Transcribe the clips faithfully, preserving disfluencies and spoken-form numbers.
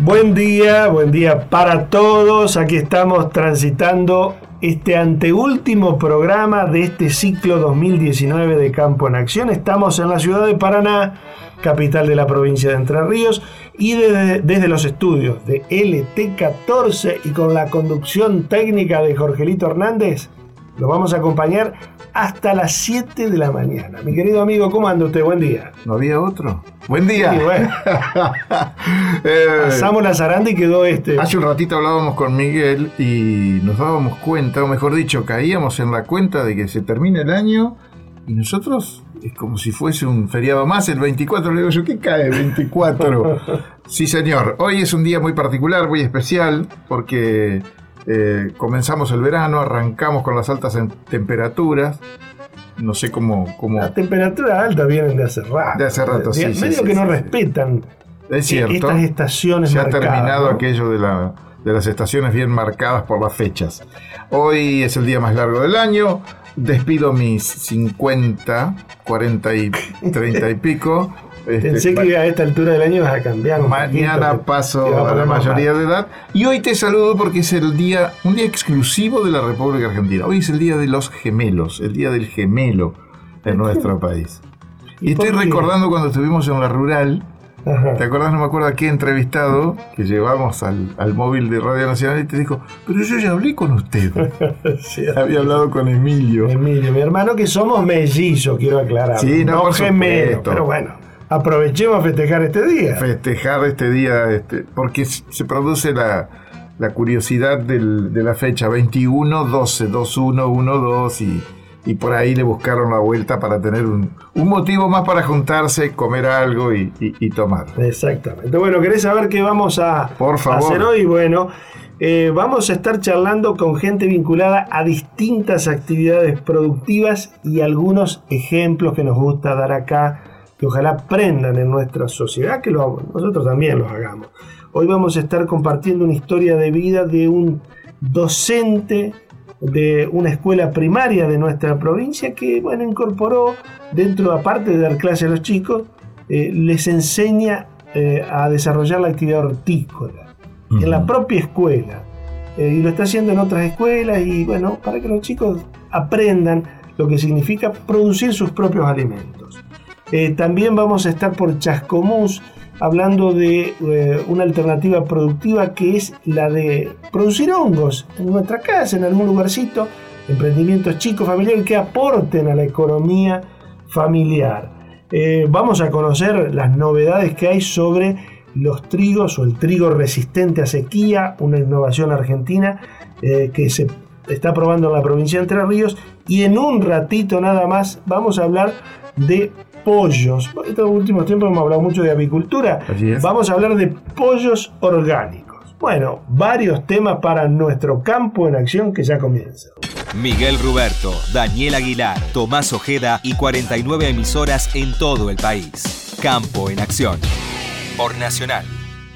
Buen día, buen día para todos. Aquí estamos transitando este anteúltimo programa de este ciclo dos mil diecinueve de Campo en Acción. Estamos en la ciudad de Paraná, capital de la provincia de Entre Ríos, y desde, desde los estudios de L T catorce y con la conducción técnica de Jorgelito Hernández, los vamos a acompañar hasta las siete de la mañana. Mi querido amigo, ¿cómo anda usted? Buen día. ¿No había otro? Buen día. Sí, bueno. eh, Pasamos la zaranda y quedó este. Hace un ratito hablábamos con Miguel y nos dábamos cuenta, o mejor dicho, caíamos en la cuenta de que se termina el año y nosotros es como si fuese un feriado más, el veinticuatro. Le digo yo, ¿qué cae veinticuatro? Sí, señor. Hoy es un día muy particular, muy especial, porque Eh, comenzamos el verano, arrancamos con las altas temperaturas. No sé cómo, cómo... Las temperaturas altas vienen de hace rato. De hace rato, sí. Medio sí, que sí, no sí, respetan es cierto. Estas estaciones Se marcadas, ha terminado, ¿no? aquello de, la, de las estaciones bien marcadas por las fechas. Hoy es el día más largo del año. Despido mis cincuenta, cuarenta y treinta y pico. Pensé este, que a esta altura del año vas a cambiar. Mañana poquito, paso a la mayoría de edad. Y hoy te saludo porque es el día, un día exclusivo de la República Argentina. Hoy es el día de los gemelos, el día del gemelo en nuestro país. Y, y estoy recordando cuando estuvimos en la rural. Ajá. ¿Te acordás? No me acuerdo a qué entrevistado que llevamos al, al móvil de Radio Nacional y te dijo, pero yo ya hablé con usted. Sí, había hablado con Emilio. Emilio, mi hermano, que somos mellizos, quiero aclarar. Sí, no, no por gemelos, pero bueno. Aprovechemos a festejar este día. Festejar este día, este, porque se produce la, la curiosidad del, de la fecha veintiuno, doce, veintiuno, doce y, y por ahí le buscaron la vuelta para tener un, un motivo más para juntarse, comer algo y, y, y tomar. Exactamente. Bueno, ¿querés saber qué vamos a por favor. hacer hoy? Bueno, eh, vamos a estar charlando con gente vinculada a distintas actividades productivas y algunos ejemplos que nos gusta dar acá, que ojalá aprendan en nuestra sociedad, que lo, nosotros también los hagamos. Hoy vamos a estar compartiendo una historia de vida de un docente de una escuela primaria de nuestra provincia que, bueno, incorporó dentro, aparte de dar clase a los chicos, eh, les enseña eh, a desarrollar la actividad hortícola uh-huh. en la propia escuela. Eh, y lo está haciendo en otras escuelas y, bueno, para que los chicos aprendan lo que significa producir sus propios alimentos. Eh, también vamos a estar por Chascomús hablando de eh, una alternativa productiva que es la de producir hongos en nuestra casa, en algún lugarcito, emprendimientos chicos, familiares que aporten a la economía familiar. Eh, vamos a conocer las novedades que hay sobre los trigos o el trigo resistente a sequía, una innovación argentina eh, que se está probando en la provincia de Entre Ríos, y en un ratito nada más vamos a hablar de pollos. En estos últimos tiempos hemos hablado mucho de avicultura. Vamos a hablar de pollos orgánicos. Bueno, varios temas para nuestro Campo en Acción que ya comienza. Miguel Ruberto, Daniel Aguilar, Tomás Ojeda y cuarenta y nueve emisoras en todo el país. Campo en Acción. Por Nacional.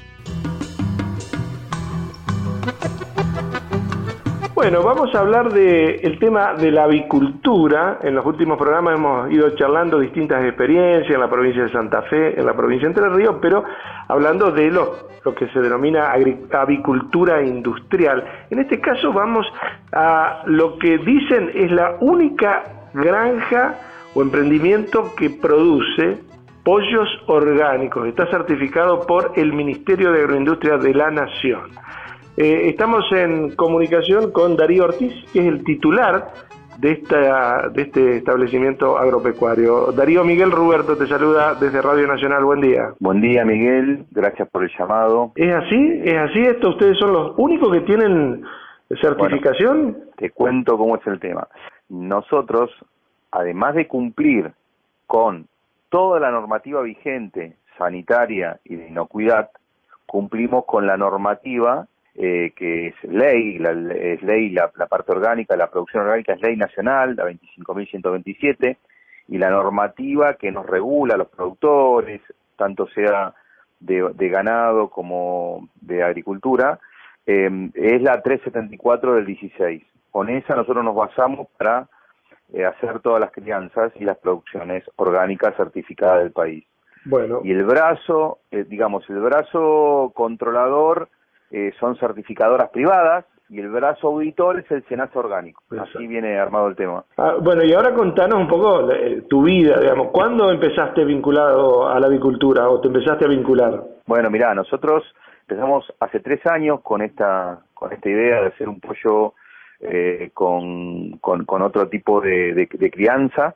Bueno, vamos a hablar del tema de la avicultura. En los últimos programas hemos ido charlando distintas experiencias en la provincia de Santa Fe, en la provincia de Entre Ríos, pero hablando de lo, lo que se denomina avicultura industrial. En este caso vamos a lo que dicen es la única granja o emprendimiento que produce pollos orgánicos. Está certificado por el Ministerio de Agroindustria de la Nación. Eh, estamos en comunicación con Darío Ortiz, que es el titular de, esta, de este establecimiento agropecuario. Darío, Miguel Ruberto te saluda desde Radio Nacional. Buen día. Buen día, Miguel. Gracias por el llamado. ¿Es así? ¿Es así esto? ¿Ustedes son los únicos que tienen certificación? Bueno, te cuento cómo es el tema. Nosotros, además de cumplir con toda la normativa vigente, sanitaria y de inocuidad, cumplimos con la normativa Eh, que es ley, la, es ley la, la parte orgánica, la producción orgánica es ley nacional, la veinticinco mil ciento veintisiete, y la normativa que nos regula a los productores, tanto sea de, de ganado como de agricultura, eh, es la trescientos setenta y cuatro del dieciséis. Con esa nosotros nos basamos para eh, hacer todas las crianzas y las producciones orgánicas certificadas del país. Bueno. Y el brazo, eh, digamos, el brazo controlador eh, son certificadoras privadas, y el brazo auditor es el SENASA orgánico. Exacto. Así viene armado el tema. Ah, bueno, y ahora contanos un poco eh, tu vida, digamos. ¿Cuándo empezaste vinculado a la avicultura o te empezaste a vincular? Bueno, mirá, nosotros empezamos hace tres años con esta con esta idea de hacer un pollo eh, con, con, con otro tipo de, de, de crianza.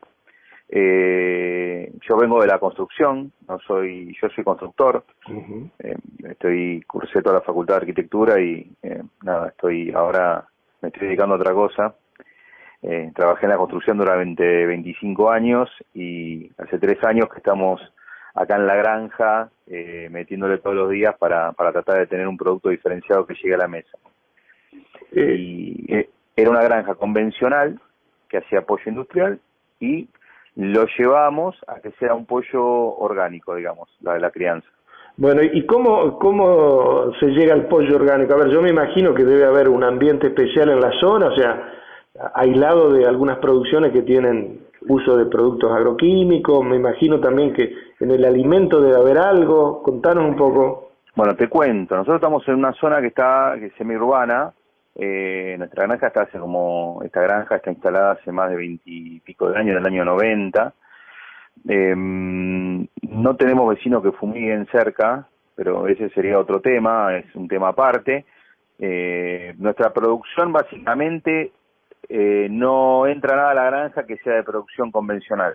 Eh, yo vengo de la construcción, no soy, yo soy constructor. Uh-huh. eh, estoy cursé toda la facultad de arquitectura y eh, nada, estoy ahora me estoy dedicando a otra cosa. Eh, trabajé en la construcción durante veinticinco años y hace tres años que estamos acá en la granja eh, metiéndole todos los días para, para tratar de tener un producto diferenciado que llegue a la mesa. Eh. Y eh, era una granja convencional que hacía pollo industrial y lo llevamos a que sea un pollo orgánico, digamos, la de la crianza. Bueno, ¿y cómo, cómo se llega al pollo orgánico? A ver, yo me imagino que debe haber un ambiente especial en la zona, o sea, aislado de algunas producciones que tienen uso de productos agroquímicos. Me imagino también que en el alimento debe haber algo. Contanos un poco. Bueno, te cuento. Nosotros estamos en una zona que está que es semiurbana. Eh, nuestra granja está hace como, esta granja está instalada hace más de veintipico de años, en el año noventa. Eh, no tenemos vecinos que fumiguen cerca, pero ese sería otro tema, es un tema aparte. Eh, nuestra producción básicamente eh, no entra nada a la granja que sea de producción convencional.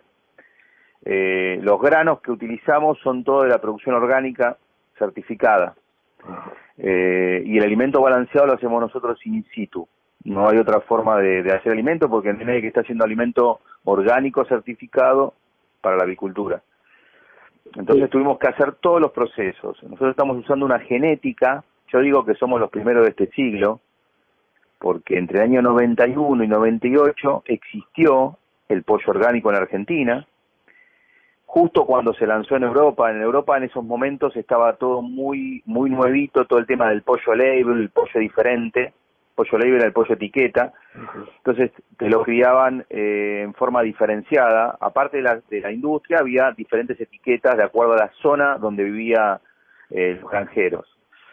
Eh, los granos que utilizamos son todos de la producción orgánica certificada. Eh, y el alimento balanceado lo hacemos nosotros in situ. No hay otra forma de, de hacer alimento porque no hay nadie que está haciendo alimento orgánico certificado para la avicultura. Entonces tuvimos que hacer todos los procesos. Nosotros estamos usando una genética, yo digo que somos los primeros de este siglo, porque entre el año noventa y uno y noventa y ocho existió el pollo orgánico en la Argentina. Justo cuando se lanzó en Europa, en Europa en esos momentos estaba todo muy muy nuevito, todo el tema del pollo label, el pollo diferente, pollo label era el pollo etiqueta, entonces te lo criaban eh, en forma diferenciada, aparte de la, de la industria había diferentes etiquetas de acuerdo a la zona donde vivía eh, los granjeros.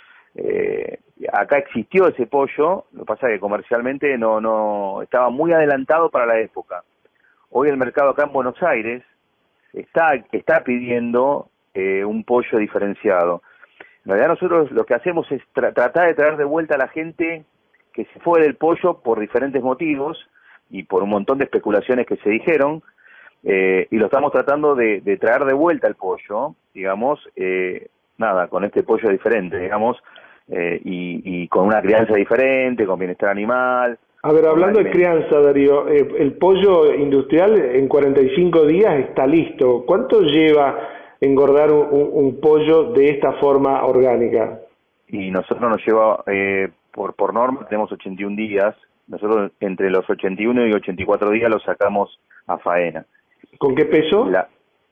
Eh, acá existió ese pollo, lo que pasa es que comercialmente no, no estaba muy adelantado para la época. Hoy el mercado acá en Buenos Aires está está pidiendo eh, un pollo diferenciado. En realidad nosotros lo que hacemos es tra tratar de traer de vuelta a la gente que se fue del pollo por diferentes motivos y por un montón de especulaciones que se dijeron, eh, y lo estamos tratando de, de traer de vuelta al pollo, digamos, eh, nada, con este pollo diferente, digamos, eh, y, y con una crianza diferente, con bienestar animal. A ver, hablando de crianza, Darío, eh, el pollo industrial en cuarenta y cinco días está listo. ¿Cuánto lleva engordar un, un, un pollo de esta forma orgánica? Y nosotros nos lleva, eh, por, por norma, tenemos ochenta y un días. Nosotros entre los ochenta y uno y ochenta y cuatro días lo sacamos a faena. ¿Con qué peso? La,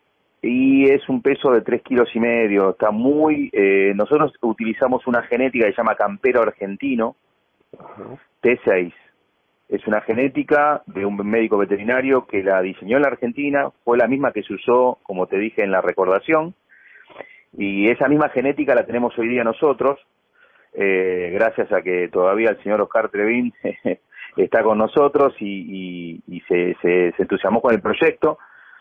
y es un peso de tres kilos y medio. Está muy... Eh, nosotros utilizamos una genética que se llama campero argentino, uh-huh. T seis. Es una genética de un médico veterinario que la diseñó en la Argentina, fue la misma que se usó, como te dije, en la recordación, y esa misma genética la tenemos hoy día nosotros, eh, gracias a que todavía el señor Oscar Trevín está con nosotros y, y, y se, se, se entusiasmó con el proyecto.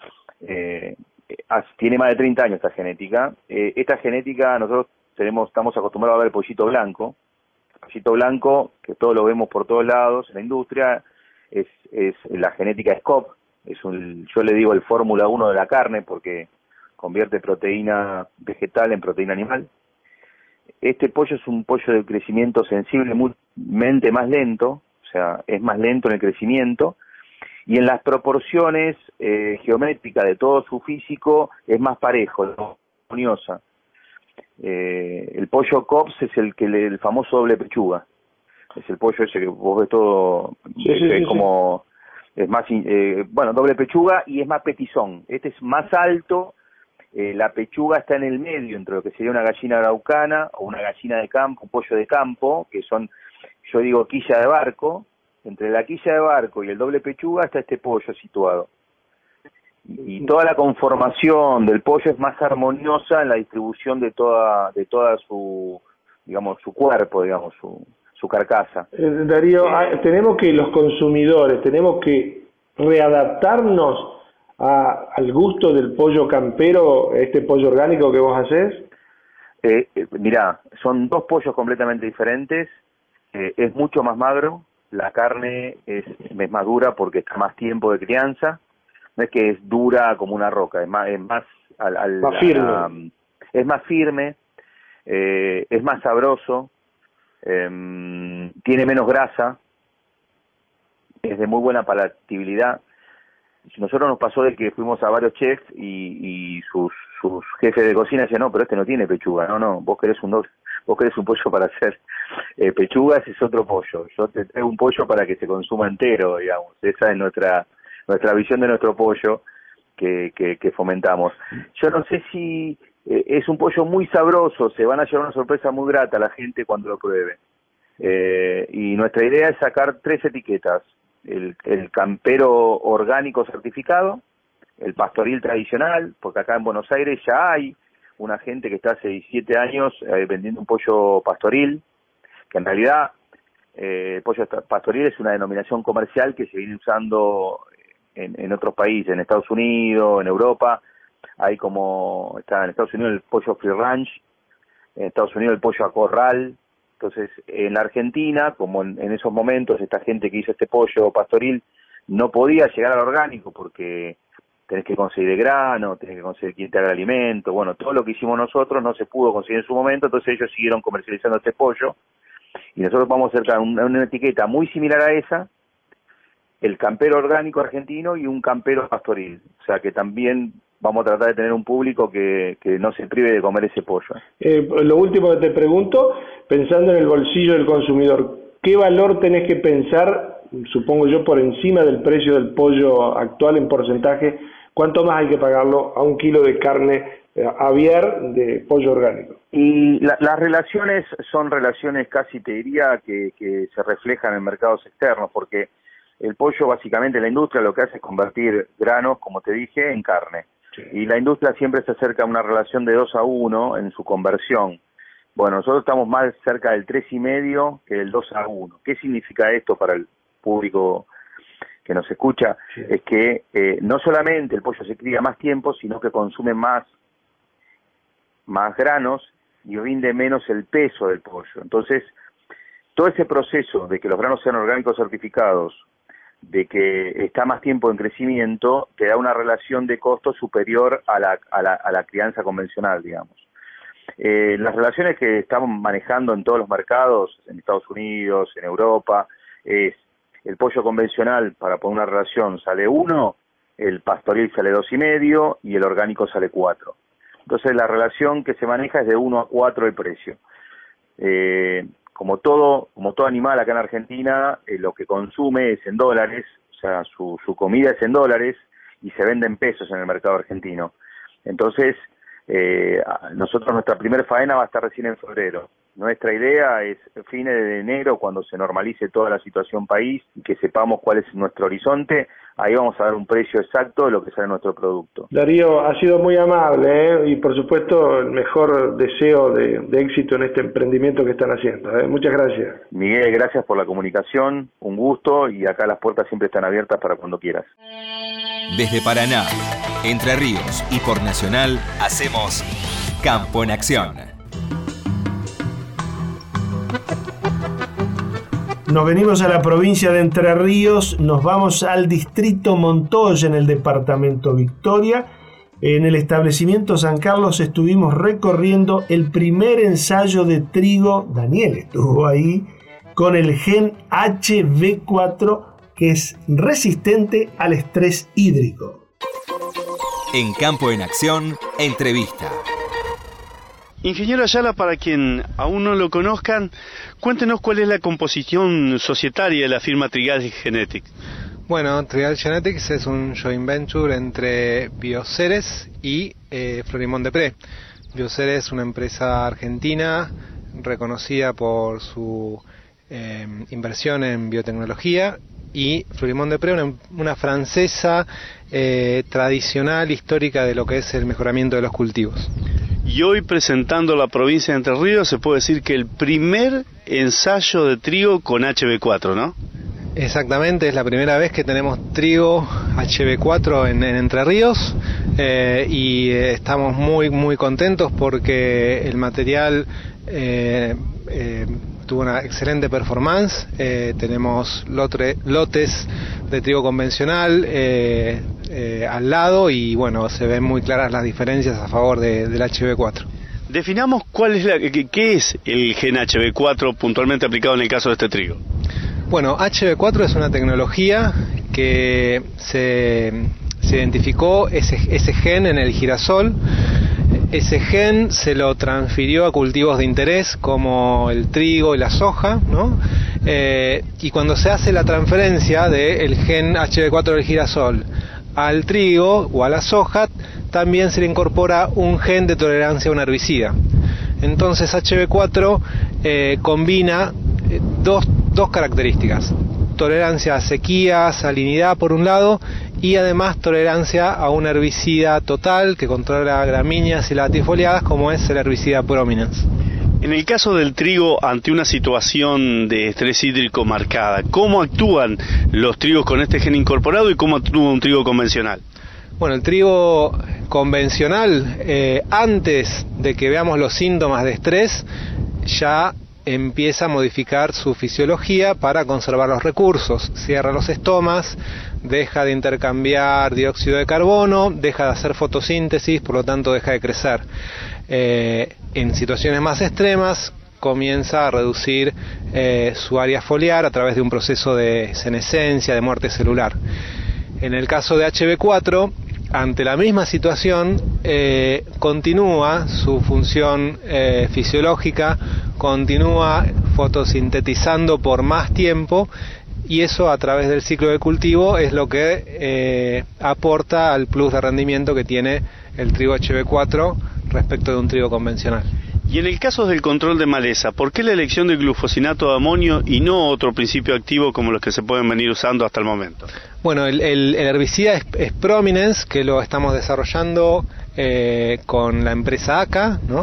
Eh, tiene más de treinta años esta genética. Eh, esta genética nosotros tenemos, estamos acostumbrados a ver el pollito blanco. Pollito blanco, que todos lo vemos por todos lados en la industria, es, es la genética S C O P, es un, yo le digo el Fórmula uno de la carne porque convierte proteína vegetal en proteína animal. Este pollo es un pollo de crecimiento sensiblemente más lento, o sea, es más lento en el crecimiento, y en las proporciones eh, geométricas de todo su físico es más parejo, armoniosa. Eh, el pollo Cops es el que le, el famoso doble pechuga, es el pollo ese que vos ves todo, sí, sí, es sí, como sí. Es más eh, bueno, doble pechuga y es más petizón. Este es más alto, eh, la pechuga está en el medio entre lo que sería una gallina araucana o una gallina de campo, un pollo de campo, que son, yo digo, quilla de barco. Entre la quilla de barco y el doble pechuga está este pollo situado. y toda la conformación del pollo es más armoniosa en la distribución de toda de toda su, digamos, su cuerpo, digamos, su, su carcasa. Eh, Darío, eh, tenemos que los consumidores, tenemos que readaptarnos a, al gusto del pollo campero, este pollo orgánico que vos hacés. Eh, eh, mirá, son dos pollos completamente diferentes, eh, es mucho más magro, la carne es, es más dura porque está más tiempo de crianza, no es que es dura como una roca, es más, es más, al, al, más firme, a, a, es más firme, eh, es más sabroso, eh, tiene menos grasa, es de muy buena palatabilidad. Nosotros nos pasó de que fuimos a varios chefs y, y sus, sus jefes de cocina decían, no, pero este no tiene pechuga, no, no, vos querés un, vos querés un pollo para hacer eh, pechugas, es otro pollo, yo te traigo un pollo para que se consuma entero, digamos, esa es nuestra nuestra visión de nuestro pollo que, que, que fomentamos. Yo no sé si eh, es un pollo muy sabroso, se van a llevar una sorpresa muy grata a la gente cuando lo pruebe. Eh, y nuestra idea es sacar tres etiquetas, el, el campero orgánico certificado, el pastoril tradicional, porque acá en Buenos Aires ya hay una gente que está hace diecisiete años eh, vendiendo un pollo pastoril, que en realidad eh, el pollo pastoril es una denominación comercial que se viene usando en, en otros países, en Estados Unidos, en Europa. Hay como, está en Estados Unidos el pollo free range, en Estados Unidos el pollo a corral. Entonces, en la Argentina, como en, en esos momentos esta gente que hizo este pollo pastoril no podía llegar al orgánico porque tenés que conseguir grano, tenés que conseguir quien te haga el alimento, bueno, todo lo que hicimos nosotros no se pudo conseguir en su momento, entonces ellos siguieron comercializando este pollo y nosotros vamos a hacer una, una etiqueta muy similar a esa, el campero orgánico argentino y un campero pastoril, o sea que también vamos a tratar de tener un público que, que no se prive de comer ese pollo. Eh, lo último que te pregunto, pensando en el bolsillo del consumidor, ¿qué valor tenés que pensar, supongo yo, por encima del precio del pollo actual en porcentaje? ¿Cuánto más hay que pagarlo a un kilo de carne eh, aviar de pollo orgánico? Y la, las relaciones son relaciones casi, te diría, que, que se reflejan en mercados externos, porque el pollo básicamente, la industria lo que hace es convertir granos, como te dije, en carne. Sí. Y la industria siempre se acerca a una relación de dos a uno en su conversión. Bueno, nosotros estamos más cerca del tres y medio que del dos a uno. ¿Qué significa esto para el público que nos escucha? Sí. Es que eh, no solamente el pollo se cría más tiempo, sino que consume más, más granos y rinde menos el peso del pollo. Entonces, todo ese proceso de que los granos sean orgánicos certificados, de que está más tiempo en crecimiento, te da una relación de costo superior a la, a la, a la crianza convencional, digamos. Eh, las relaciones que estamos manejando en todos los mercados, en Estados Unidos, en Europa, es el pollo convencional, para poner una relación, sale uno, el pastoril sale dos y medio y el orgánico sale cuatro. Entonces la relación que se maneja es de uno a cuatro el precio. Eh, como todo, como todo animal acá en Argentina, eh, lo que consume es en dólares, o sea, su, su comida es en dólares y se vende en pesos en el mercado argentino. Entonces, eh, nosotros nuestra primera faena va a estar recién en febrero. Nuestra idea es fines de enero, cuando se normalice toda la situación país y que sepamos cuál es nuestro horizonte, ahí vamos a dar un precio exacto de lo que sale nuestro producto. Darío, ha sido muy amable, ¿eh? Y por supuesto el mejor deseo de, de éxito en este emprendimiento que están haciendo, ¿eh? Muchas gracias. Miguel, gracias por la comunicación, un gusto, y acá las puertas siempre están abiertas para cuando quieras. Desde Paraná, Entre Ríos y por Nacional, hacemos Campo en Acción. Nos venimos a la provincia de Entre Ríos, nos vamos al distrito Montoya en el departamento Victoria. En el establecimiento San Carlos estuvimos recorriendo el primer ensayo de trigo, Daniel estuvo ahí, con el gen H B cuatro, que es resistente al estrés hídrico. En Campo en Acción, entrevista. Ingeniero Ayala, para quien aún no lo conozcan, cuéntenos cuál es la composición societaria de la firma Trigal Genetics. Bueno, Trigal Genetics es un joint venture entre Bioceres y eh, Florimond Desprez. Bioceres es una empresa argentina reconocida por su eh, inversión en biotecnología y Florimond Desprez, una, una francesa eh, tradicional, histórica de lo que es el mejoramiento de los cultivos. Y hoy, presentando la provincia de Entre Ríos, se puede decir que el primer ensayo de trigo con H B cuatro, ¿no? Exactamente, es la primera vez que tenemos trigo H B cuatro en, en Entre Ríos, eh, y eh, estamos muy muy contentos porque el material eh, eh, tuvo una excelente performance. Eh, tenemos lotre, lotes de trigo convencional eh, eh, al lado, y bueno, se ven muy claras las diferencias a favor de, del H B cuatro. Definamos cuál es la, qué, qué es el gen H B cuatro puntualmente aplicado en el caso de este trigo. Bueno, H B cuatro es una tecnología que se, se identificó ese, ese gen en el girasol. Ese gen se lo transfirió a cultivos de interés como el trigo y la soja, ¿no? Eh, y cuando se hace la transferencia del gen H B cuatro del girasol al trigo o a la soja, también se le incorpora un gen de tolerancia a un herbicida. Entonces H B cuatro eh, combina eh, dos, dos características: tolerancia a sequía, salinidad por un lado, y además tolerancia a un herbicida total que controla gramíneas y latifoliadas, como es el herbicida Prominence. En el caso del trigo, ante una situación de estrés hídrico marcada, ¿cómo actúan los trigos con este gen incorporado y cómo actúa un trigo convencional? Bueno, el trigo convencional, eh, antes de que veamos los síntomas de estrés, ya empieza a modificar su fisiología para conservar los recursos. Cierra los estomas, deja de intercambiar dióxido de carbono, deja de hacer fotosíntesis, por lo tanto deja de crecer. Eh, en situaciones más extremas comienza a reducir eh, su área foliar a través de un proceso de senescencia, de muerte celular. En el caso de H B cuatro, ante la misma situación, eh, continúa su función eh, fisiológica, continúa fotosintetizando por más tiempo, y eso a través del ciclo de cultivo es lo que eh, aporta al plus de rendimiento que tiene el trigo H B cuatro respecto de un trigo convencional. Y en el caso del control de maleza, ¿por qué la elección del glufosinato de amonio y no otro principio activo como los que se pueden venir usando hasta el momento? Bueno, el, el, el herbicida es, es Prominence, que lo estamos desarrollando eh, con la empresa A C A, ¿no?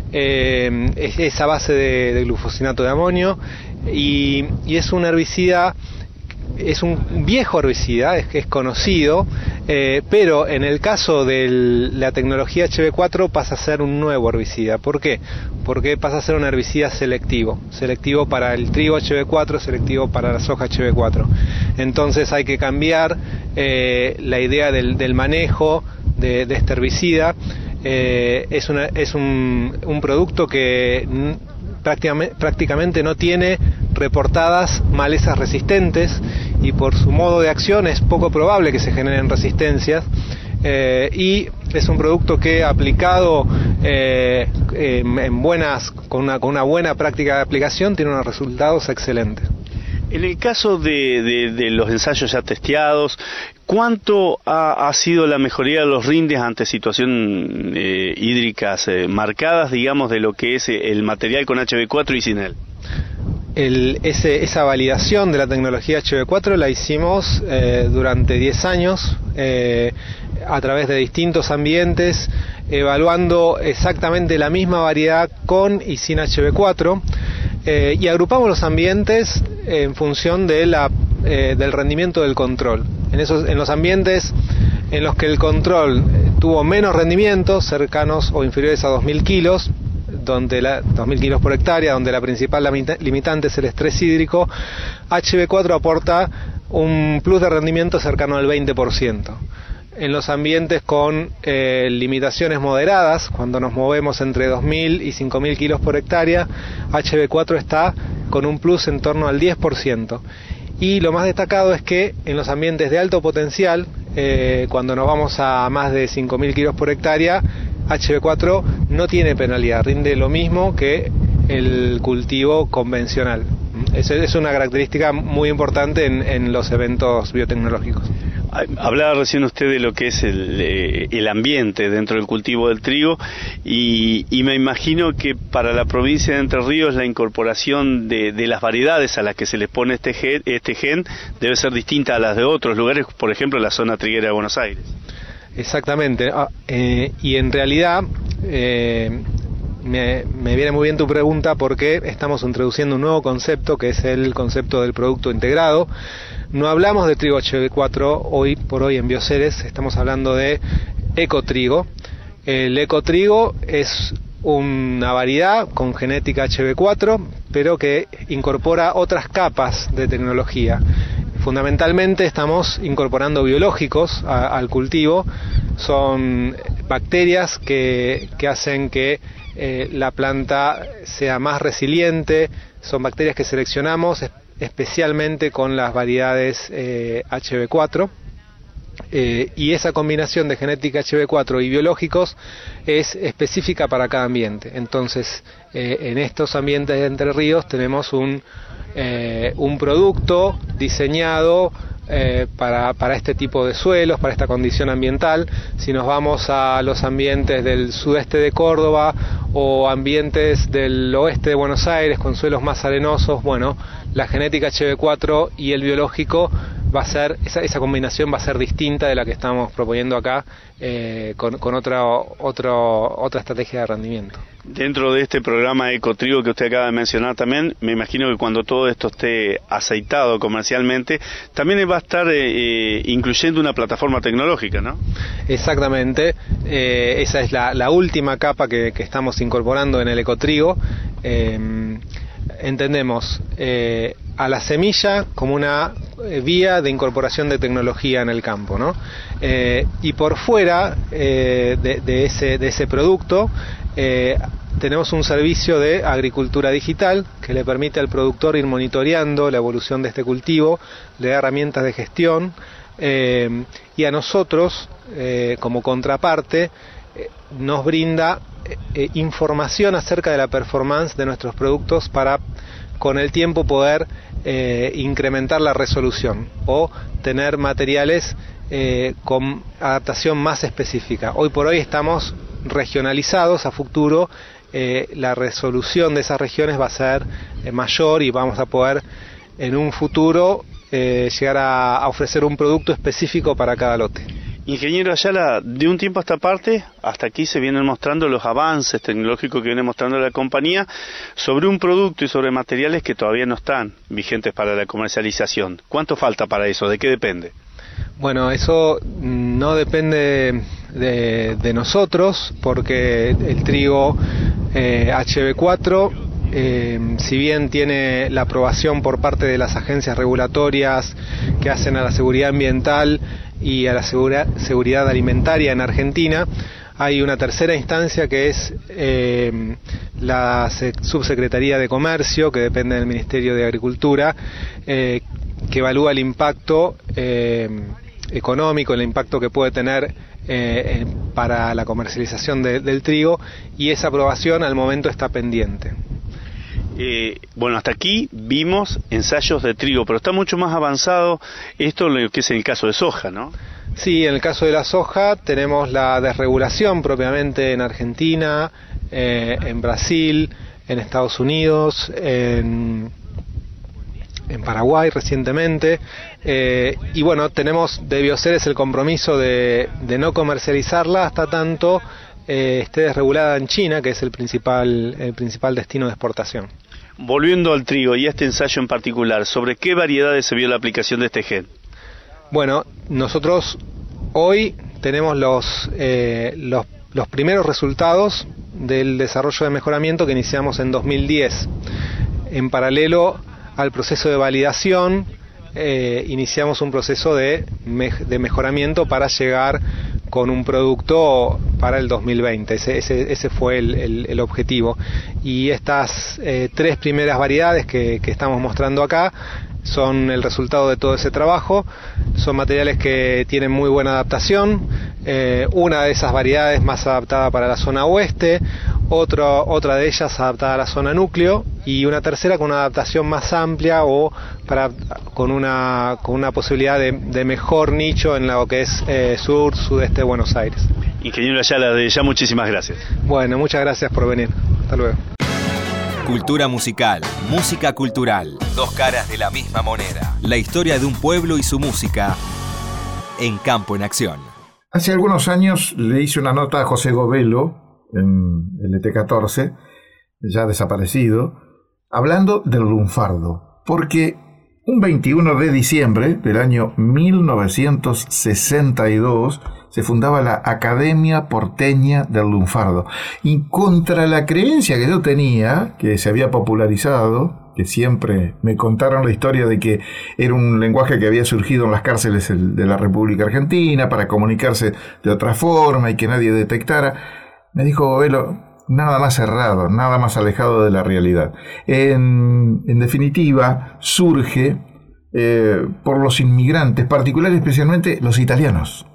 Eh, es esa base de, de glufosinato de amonio, y, y es un herbicida, es un viejo herbicida, es que es conocido, eh, pero en el caso de la tecnología H B cuatro pasa a ser un nuevo herbicida. ¿Por qué? Porque pasa a ser un herbicida selectivo, selectivo para el trigo H B cuatro, selectivo para la soja H B cuatro. Entonces hay que cambiar eh, la idea del, del manejo de, de este herbicida. Eh, es una, es un, un producto que prácticamente, prácticamente no tiene reportadas malezas resistentes, y por su modo de acción es poco probable que se generen resistencias, eh, y es un producto que aplicado eh, en, en buenas, con una, con una buena práctica de aplicación, tiene unos resultados excelentes. En el caso de, de, de los ensayos ya testeados, ¿cuánto ha, ha sido la mejoría de los rindes ante situaciones eh, hídricas eh, marcadas, digamos, de lo que es el material con H B cuatro y sin él? El, ese, esa validación de la tecnología H B cuatro la hicimos eh, durante diez años eh, a través de distintos ambientes, evaluando exactamente la misma variedad con y sin H B cuatro, eh, y agrupamos los ambientes en función de la, eh, del rendimiento del control. En, esos, en los ambientes en los que el control tuvo menos rendimiento, cercanos o inferiores a dos mil kilos, donde la, dos mil kilos por hectárea, donde la principal limitante es el estrés hídrico, H B cuatro aporta un plus de rendimiento cercano al veinte por ciento. En los ambientes con eh, limitaciones moderadas, cuando nos movemos entre dos mil y cinco mil kilos por hectárea, H B cuatro está con un plus en torno al diez por ciento. Y lo más destacado es que en los ambientes de alto potencial, eh, cuando nos vamos a más de cinco mil kilos por hectárea, H B cuatro no tiene penalidad, rinde lo mismo que el cultivo convencional. Esa es una característica muy importante en, en los eventos biotecnológicos. Hablaba recién usted de lo que es el, eh, el ambiente dentro del cultivo del trigo y, y me imagino que para la provincia de Entre Ríos la incorporación de, de las variedades a las que se les pone este gen, este gen debe ser distinta a las de otros lugares, por ejemplo la zona triguera de Buenos Aires. Exactamente, ah, eh, y en realidad eh, me, me viene muy bien tu pregunta porque estamos introduciendo un nuevo concepto que es el concepto del producto integrado. No hablamos de trigo H B cuatro hoy por hoy en Bioceres, estamos hablando de ecotrigo. El ecotrigo es una variedad con genética H B cuatro, pero que incorpora otras capas de tecnología. Fundamentalmente estamos incorporando biológicos a, al cultivo, son bacterias que, que hacen que eh, la planta sea más resiliente, son bacterias que seleccionamos especialmente con las variedades eh, H B cuatro, eh, y esa combinación de genética H B cuatro y biológicos es específica para cada ambiente. Entonces eh, en estos ambientes de Entre Ríos tenemos un, eh, un producto diseñado Eh, para, para este tipo de suelos, para esta condición ambiental. Si nos vamos a los ambientes del sudeste de Córdoba o ambientes del oeste de Buenos Aires con suelos más arenosos, bueno, la genética H B cuatro y el biológico va a ser, esa, esa combinación va a ser distinta de la que estamos proponiendo acá eh, con, con otra, otro, otra estrategia de rendimiento. Dentro de este programa Ecotrigo que usted acaba de mencionar también, me imagino que cuando todo esto esté aceitado comercialmente, también va a estar eh, incluyendo una plataforma tecnológica, ¿no? Exactamente, eh, esa es la, la última capa que, que estamos incorporando en el Ecotrigo. Eh, entendemos eh, a la semilla como una eh, vía de incorporación de tecnología en el campo, ¿no? Eh, y por fuera eh, de, de, ese, de ese producto eh, tenemos un servicio de agricultura digital que le permite al productor ir monitoreando la evolución de este cultivo, le da herramientas de gestión eh, y a nosotros eh, como contraparte eh, nos brinda eh, información acerca de la performance de nuestros productos para con el tiempo poder eh, incrementar la resolución o tener materiales eh, con adaptación más específica. Hoy por hoy estamos regionalizados, a futuro eh, la resolución de esas regiones va a ser eh, mayor y vamos a poder en un futuro eh, llegar a, a ofrecer un producto específico para cada lote. Ingeniero Ayala, de un tiempo a esta parte, hasta aquí se vienen mostrando los avances tecnológicos que viene mostrando la compañía sobre un producto y sobre materiales que todavía no están vigentes para la comercialización. ¿Cuánto falta para eso? ¿De qué depende? Bueno, eso no depende de, de nosotros, porque el trigo eh, H B cuatro, eh, si bien tiene la aprobación por parte de las agencias regulatorias que hacen a la seguridad ambiental y a la segura, seguridad alimentaria en Argentina, hay una tercera instancia que es eh, la Subsecretaría de Comercio, que depende del Ministerio de Agricultura, eh, que evalúa el impacto eh, económico, el impacto que puede tener eh, para la comercialización de, del trigo, y esa aprobación al momento está pendiente. Eh, bueno, hasta aquí vimos ensayos de trigo, pero está mucho más avanzado esto lo que es en el caso de soja, ¿no? Sí, en el caso de la soja tenemos la desregulación propiamente en Argentina, eh, en Brasil, en Estados Unidos, en, en Paraguay recientemente, eh, y bueno, tenemos de Bioceres el compromiso de, de no comercializarla hasta tanto eh, esté desregulada en China, que es el principal, el principal destino de exportación. Volviendo al trigo y a este ensayo en particular, ¿sobre qué variedades se vio la aplicación de este gen? Bueno, nosotros hoy tenemos los, eh, los, los primeros resultados del desarrollo de mejoramiento que iniciamos en dos mil diez. En paralelo al proceso de validación, eh, iniciamos un proceso de, me de mejoramiento para llegar con un producto para el dos mil veinte. Ese, ese, ese fue el, el, el objetivo. Y estas eh, tres primeras variedades que, que estamos mostrando acá son el resultado de todo ese trabajo. Son materiales que tienen muy buena adaptación. Eh, una de esas variedades más adaptada para la zona oeste, Otro, otra de ellas adaptada a la zona núcleo y una tercera con una adaptación más amplia o para, con, una, con una posibilidad de, de mejor nicho en lo que es eh, sur, sudeste de Buenos Aires. Ingeniero Ayala, de ya muchísimas gracias. Bueno, muchas gracias por venir. Hasta luego. Cultura musical, música cultural, dos caras de la misma moneda. La historia de un pueblo y su música en Campo en Acción. Hace algunos años le hice una nota a José Govelo en el E T catorce, ya desaparecido, hablando del lunfardo, porque un veintiuno de diciembre del año mil novecientos sesenta y dos se fundaba la Academia Porteña del Lunfardo, y contra la creencia que yo tenía, que se había popularizado, que siempre me contaron la historia de que era un lenguaje que había surgido en las cárceles de la República Argentina para comunicarse de otra forma y que nadie detectara, me dijo Govelo, nada más errado, nada más alejado de la realidad. En, en definitiva, surge eh, por los inmigrantes, particularmente especialmente los italianos.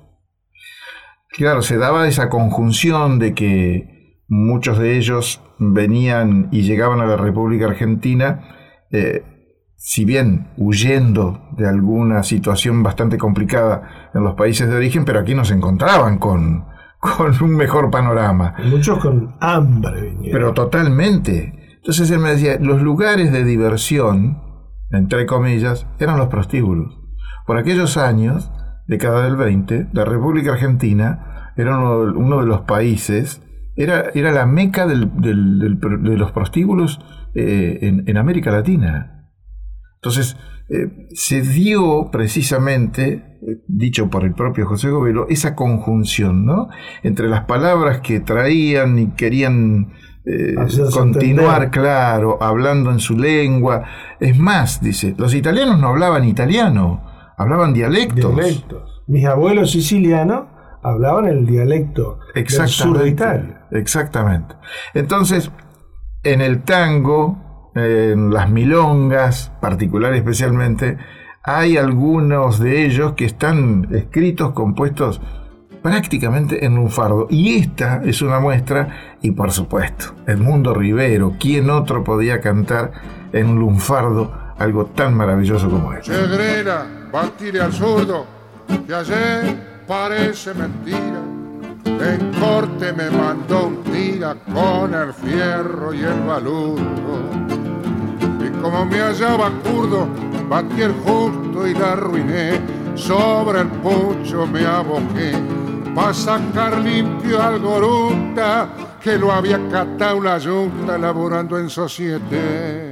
Claro, se daba esa conjunción de que muchos de ellos venían y llegaban a la República Argentina, eh, si bien huyendo de alguna situación bastante complicada en los países de origen, pero aquí nos encontraban con, con un mejor panorama. Muchos con hambre vinieron. Pero totalmente. Entonces él me decía, los lugares de diversión, entre comillas, eran los prostíbulos. Por aquellos años, década del veinte, la República Argentina era uno, uno de los países, era, era la meca del, del, del, de los prostíbulos eh, en, en América Latina. Entonces, eh, se dio precisamente, eh, dicho por el propio José Govelo, esa conjunción, ¿no?, entre las palabras que traían y querían eh, continuar, entender. Claro, hablando en su lengua. Es más, dice, los italianos no hablaban italiano, hablaban dialectos. Dialectos. Mis abuelos sicilianos hablaban el dialecto del sur de Italia. Exactamente. Entonces, en el tango, en las milongas, particular especialmente, hay algunos de ellos que están escritos, compuestos prácticamente en lunfardo. Y esta es una muestra, y por supuesto, Edmundo Rivero, ¿quién otro podía cantar en lunfardo algo tan maravilloso como él? Chegrera, batile al zurdo, que ayer parece mentira. En corte me mandó un tira con el fierro y el balurdo. Y como me hallaba curdo, batí el justo y la arruiné. Sobre el pucho me aboqué pa' sacar limpio al goruta, que lo había catado la yunta laborando en societe.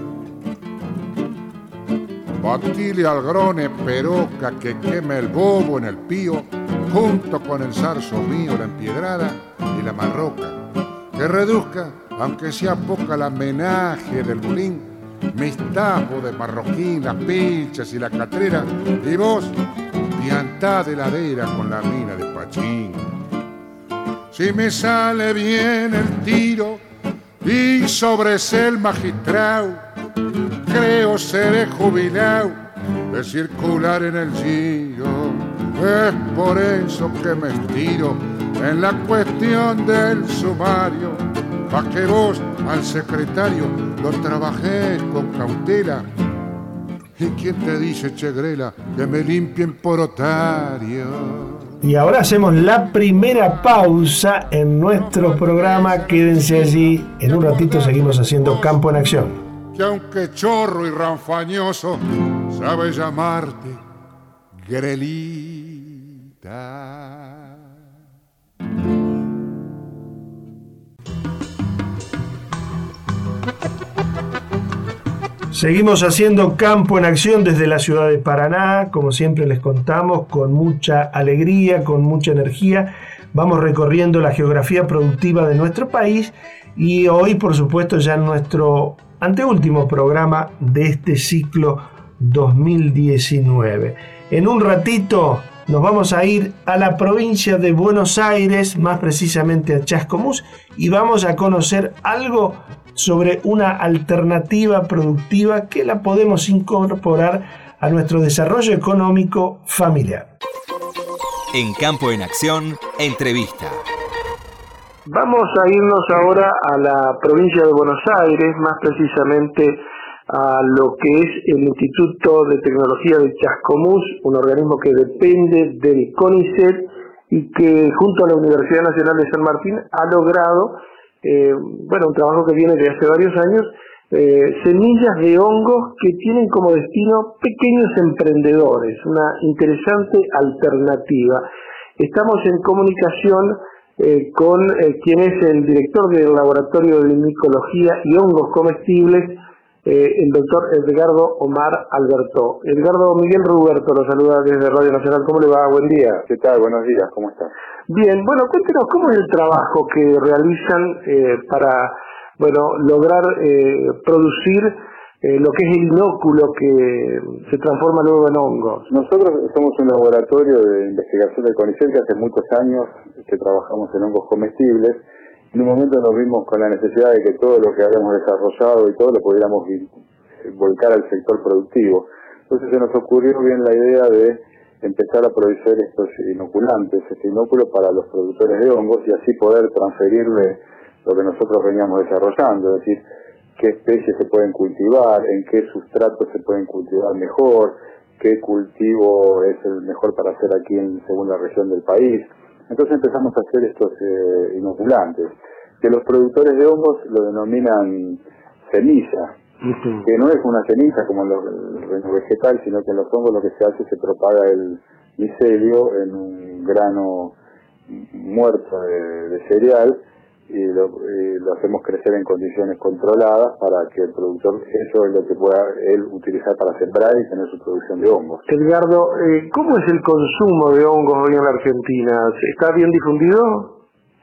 Batile al grone peroca que queme el bobo en el pío, junto con el zarzo mío, la empiedrada y la marroca, que reduzca, aunque sea poca, la menaje del bulín, mis tapos de marroquín, las pilchas y la catrera, y vos, piantá de ladera con la mina de Pachín. Si me sale bien el tiro y sobre el magistrado, creo seré jubilado de circular en el giro. Es por eso que me estiro en la cuestión del sumario, pa' que vos al secretario lo trabajés con cautela. ¿Y quién te dice, Chegrela, que me limpien por otario? Y ahora hacemos la primera pausa en nuestro programa. Quédense allí, en un ratito seguimos haciendo Campo en Acción. Que aunque chorro y ranfañoso, sabe llamarte Grelita. Seguimos haciendo Campo en Acción desde la ciudad de Paraná, como siempre les contamos, con mucha alegría, con mucha energía. Vamos recorriendo la geografía productiva de nuestro país y hoy, por supuesto, ya en nuestro anteúltimo programa de este ciclo dos mil diecinueve. En un ratito nos vamos a ir a la provincia de Buenos Aires, más precisamente a Chascomús, y vamos a conocer algo sobre una alternativa productiva que la podemos incorporar a nuestro desarrollo económico familiar. En Campo en Acción, entrevista. Vamos a irnos ahora a la provincia de Buenos Aires, más precisamente a lo que es el Instituto de Tecnología de Chascomús, un organismo que depende del CONICET y que junto a la Universidad Nacional de San Martín ha logrado, eh, bueno, un trabajo que viene de hace varios años, eh, semillas de hongos que tienen como destino pequeños emprendedores, una interesante alternativa. Estamos en comunicación eh, con eh, quien es el director del Laboratorio de Micología y Hongos Comestibles, eh, el doctor Edgardo Omar Alberto. Edgardo, Miguel Ruberto lo saluda desde Radio Nacional. ¿Cómo le va? Buen día. ¿Qué tal? Buenos días, ¿cómo estás? Bien, bueno, cuéntenos cómo es el trabajo que realizan eh, para, bueno, lograr eh, producir eh, lo que es el inóculo que se transforma luego en hongos. Nosotros somos un laboratorio de investigación del CONICET que hace muchos años que trabajamos en hongos comestibles. En un momento nos vimos con la necesidad de que todo lo que habíamos desarrollado y todo lo pudiéramos volcar al sector productivo. Entonces se nos ocurrió bien la idea de empezar a producir estos inoculantes, este inóculo para los productores de hongos y así poder transferirle lo que nosotros veníamos desarrollando, es decir, qué especies se pueden cultivar, en qué sustratos se pueden cultivar mejor, qué cultivo es el mejor para hacer aquí en según la región del país. Entonces empezamos a hacer estos eh, inoculantes, que los productores de hongos lo denominan semilla, uh-huh. que no es una ceniza como en el reino vegetal, sino que en los hongos lo que se hace es se propaga el micelio en un grano muerto de, de cereal y lo, y lo hacemos crecer en condiciones controladas para que el productor, eso es lo que pueda él utilizar para sembrar y tener su producción de hongos. Edgardo, eh, ¿cómo es el consumo de hongos hoy en la Argentina? ¿Está bien difundido?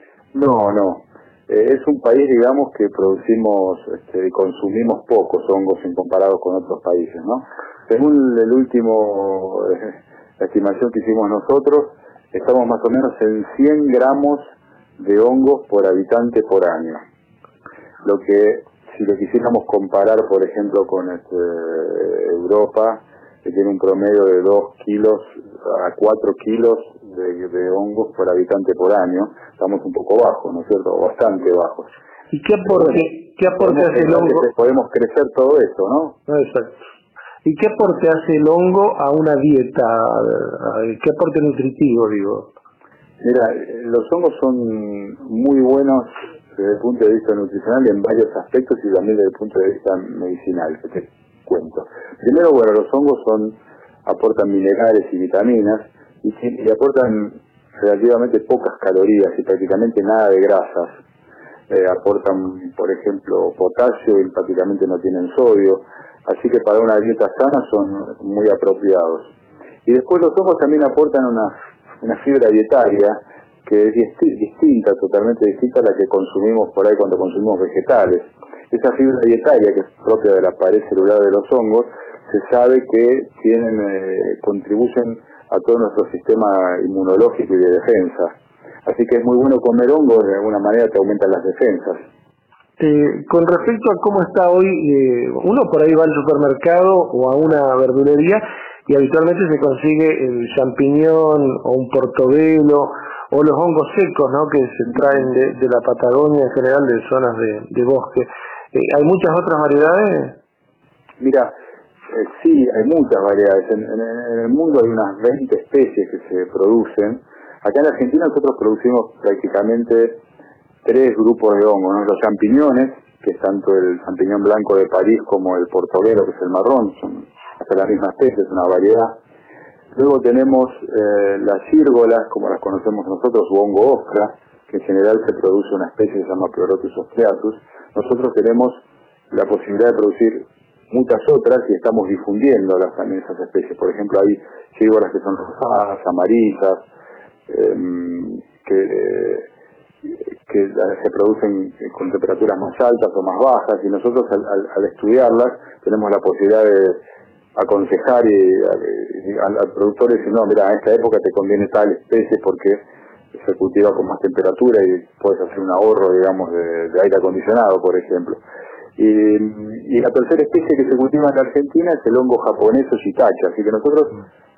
No, no. Eh, es un país, digamos, que producimos este, y consumimos pocos hongos en comparado con otros países, ¿no? Según el último, eh, la estimación que hicimos nosotros, estamos más o menos en cien gramos de hongos por habitante por año. Lo que, si lo quisiéramos comparar, por ejemplo, con este, Europa, que tiene un promedio de dos kilos a cuatro kilos de, de hongos por habitante por año, estamos un poco bajos, ¿no es cierto? Bastante bajos. ¿Y qué aporte, qué aporte hace el hongo? Podemos crecer todo eso, ¿no? Exacto. ¿Y qué aporte hace el hongo a una dieta? ¿Qué aporte nutritivo, digo? Mira, los hongos son muy buenos desde el punto de vista nutricional en varios aspectos y también desde el punto de vista medicinal, que te cuento. Primero, bueno, los hongos son aportan minerales y vitaminas y, y aportan relativamente pocas calorías y prácticamente nada de grasas. Eh, aportan, por ejemplo, potasio y prácticamente no tienen sodio, así que para una dieta sana son muy apropiados. Y después los hongos también aportan una una fibra dietaria que es distinta, totalmente distinta a la que consumimos por ahí cuando consumimos vegetales. Esa fibra dietaria, que es propia de la pared celular de los hongos, se sabe que tienen, eh, contribuyen a todo nuestro sistema inmunológico y de defensa. Así que es muy bueno comer hongos, de alguna manera te aumentan las defensas. Eh, con respecto a cómo está hoy, eh, uno por ahí va al supermercado o a una verdulería y habitualmente se consigue el champiñón o un portobelo o los hongos secos, ¿no?, que se traen de, de la Patagonia, en general de zonas de, de bosque. Eh, ¿Hay muchas otras variedades? Mira, eh, sí, hay muchas variedades. En, en, en el mundo hay unas veinte especies que se producen. Acá en Argentina nosotros producimos prácticamente tres grupos de hongos, ¿no? Los champiñones, que es tanto el champiñón blanco de París como el portobelo, que es el marrón, son hasta la misma especie, es una variedad. Luego tenemos eh, las círgolas, como las conocemos nosotros, u hongo ostra, que en general se produce una especie que se llama Pleurotus ostreatus. Nosotros tenemos la posibilidad de producir muchas otras y estamos difundiendo las, también esas especies. Por ejemplo, hay círgolas que son rosadas, amarillas, eh, que, eh, que se producen con temperaturas más altas o más bajas, y nosotros al, al, al estudiarlas tenemos la posibilidad de aconsejar y, y al, al productor decir, no, mira, en esta época te conviene tal especie porque se cultiva con más temperatura y puedes hacer un ahorro, digamos, de, de aire acondicionado, por ejemplo. Y, y la tercera especie que se cultiva en la Argentina es el hongo japonés o shiitake, así que nosotros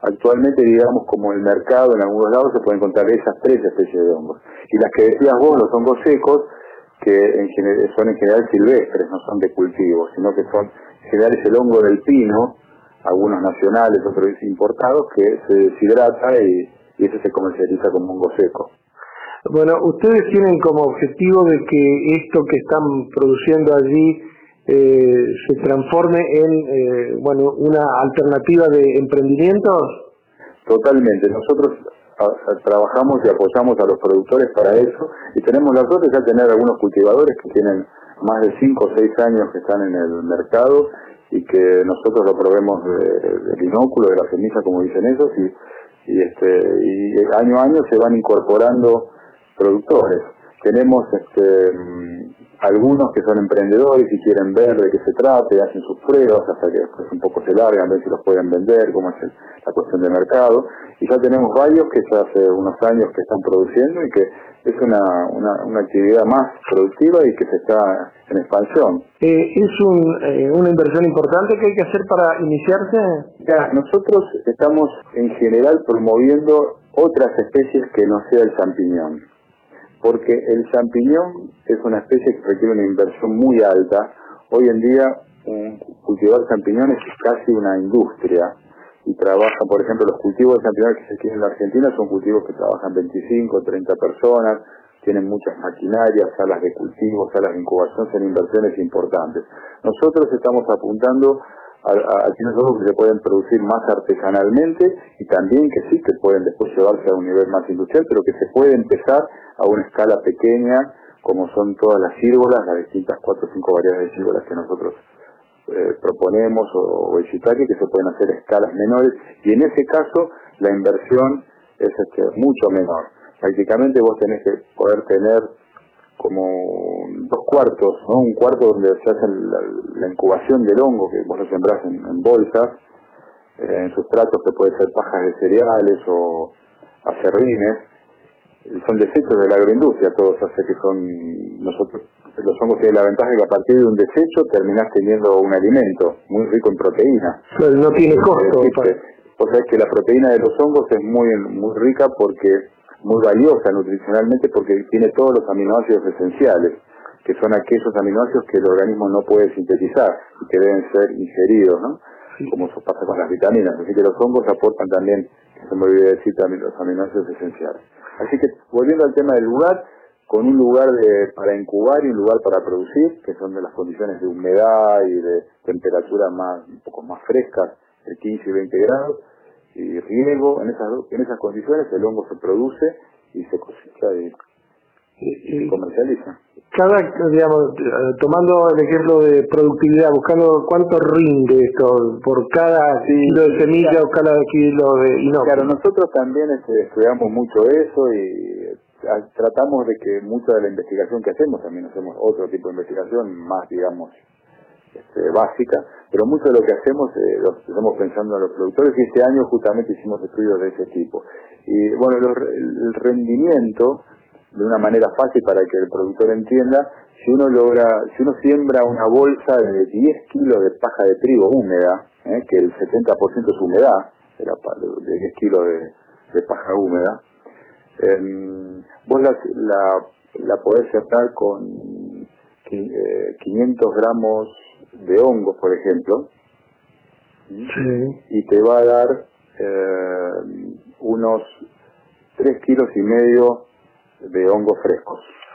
actualmente, digamos, como el mercado en algunos lados se pueden encontrar esas tres especies de hongos. Y las que decías vos, los hongos secos, que en general, son en general silvestres, no son de cultivo, sino que son, en general es el hongo del pino, algunos nacionales, otros importados, que se deshidrata y, y ese se comercializa como hongo seco. Bueno, ustedes tienen como objetivo de que esto que están produciendo allí eh, se transforme en eh, bueno, una alternativa de emprendimientos. Totalmente. Nosotros a, a, trabajamos y apoyamos a los productores para eso, y tenemos la suerte de tener algunos cultivadores que tienen más de cinco o seis años que están en el mercado y que nosotros lo probemos del de inóculo, de la semilla, como dicen ellos, y, y, este, y año a año se van incorporando productores. Tenemos este, algunos que son emprendedores y quieren ver de qué se trata, y hacen sus pruebas hasta que después un poco se largan, ver si los pueden vender, cómo es el, la cuestión de mercado. Y ya tenemos varios que ya hace unos años que están produciendo y que es una, una, una actividad más productiva y que se está en expansión. Eh, ¿Es un, eh, una inversión importante que hay que hacer para iniciarse? Ya, nosotros estamos en general promoviendo otras especies que no sea el champiñón, porque el champiñón es una especie que requiere una inversión muy alta. Hoy en día un cultivar champiñones es casi una industria y trabaja, por ejemplo, los cultivos de champiñones que se tienen en la Argentina son cultivos que trabajan veinticinco, treinta personas, tienen muchas maquinarias, salas de cultivo, salas de incubación, son inversiones importantes. Nosotros estamos apuntando a, a, a nosotros que se pueden producir más artesanalmente y también que sí que pueden después llevarse a un nivel más industrial, pero que se puede empezar a una escala pequeña, como son todas las círbolas, las distintas cuatro o cinco variedades de círbolas que nosotros eh, proponemos, o, o el shiitake, que se pueden hacer a escalas menores, y en ese caso la inversión es este, mucho menor. Prácticamente vos tenés que poder tener como dos cuartos, ¿no? Un cuarto donde se hace la, la incubación del hongo, que vos lo sembrás en, en bolsas, eh, en sustratos que puede ser pajas de cereales o acerrines, son desechos de la agroindustria, todos hace que son, nosotros, los hongos tienen la ventaja de que a partir de un desecho terminás teniendo un alimento muy rico en proteína. Pero no tiene costo. O sea, es que la proteína de los hongos es muy, muy rica porque muy valiosa nutricionalmente porque tiene todos los aminoácidos esenciales, que son aquellos aminoácidos que el organismo no puede sintetizar y que deben ser ingeridos, ¿no? Sí. Como eso pasa con las vitaminas. Así que los hongos aportan también, se me olvidó decir también, los aminoácidos esenciales. Así que, volviendo al tema del lugar, con un lugar de, para incubar y un lugar para producir, que son de las condiciones de humedad y de temperatura más, un poco más frescas, de quince y veinte grados, y riego, en esas en esas condiciones el hongo se produce y se cosecha y, y se comercializa. Cada, digamos, tomando el ejemplo de productividad, buscando cuánto rinde esto por cada sí, kilo de semilla claro. o cada kilo de inocuo. Claro, nosotros también este, estudiamos mucho eso y tratamos de que mucha de la investigación que hacemos, también hacemos otro tipo de investigación más, digamos, Este, básica, pero mucho de lo que hacemos eh, lo estamos pensando en los productores y este año justamente hicimos estudios de ese tipo. Y bueno, lo, el rendimiento, de una manera fácil para que el productor entienda, si uno logra, si uno siembra una bolsa de diez kilos de paja de trigo húmeda, eh, que el setenta por ciento es humedad, de, la, de diez kilos de, de paja húmeda, eh, vos la, la, la podés sembrar con eh, quinientos gramos de hongos, por ejemplo, sí. y te va a dar eh, unos tres kilos y medio de hongos frescos.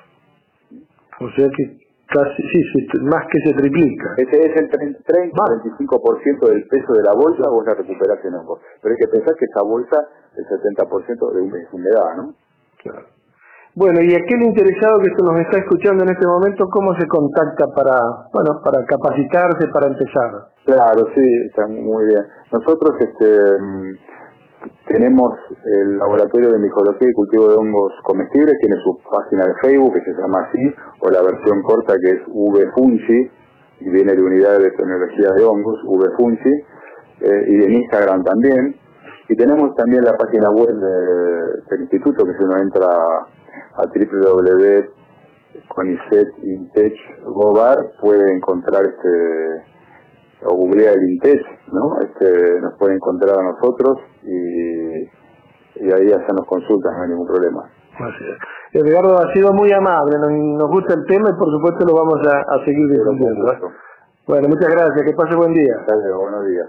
O sea que casi, sí, sí, más que se triplica. Ese es el treinta a treinta y cinco por ciento del peso de la bolsa, vos la recuperás en hongos. Pero hay que pensar que esa bolsa, el setenta por ciento de humedad, ¿no? Claro. Bueno, y aquel interesado que nos está escuchando en este momento, ¿cómo se contacta para, bueno, para capacitarse, para empezar? Claro, sí, está muy bien. Nosotros este, tenemos el Laboratorio de Micología y Cultivo de Hongos Comestibles, tiene su página de Facebook que se llama así, o la versión corta que es VFungi, y viene de Unidad de Tecnología de Hongos, VFungi, eh, y en Instagram también. Y tenemos también la página web de, del instituto, que si uno entra a doble u doble u doble u punto conicet intech punto gobar puede encontrar este o googlear el INTES, ¿no? Este, nos puede encontrar a nosotros y, y ahí ya nos consultan, no hay ningún problema. Así es. Edgardo, ha sido muy amable, nos, nos gusta el tema y por supuesto lo vamos a, a seguir difundiendo. ¿eh? Bueno, muchas gracias, que pase buen día. Gracias, buenos días.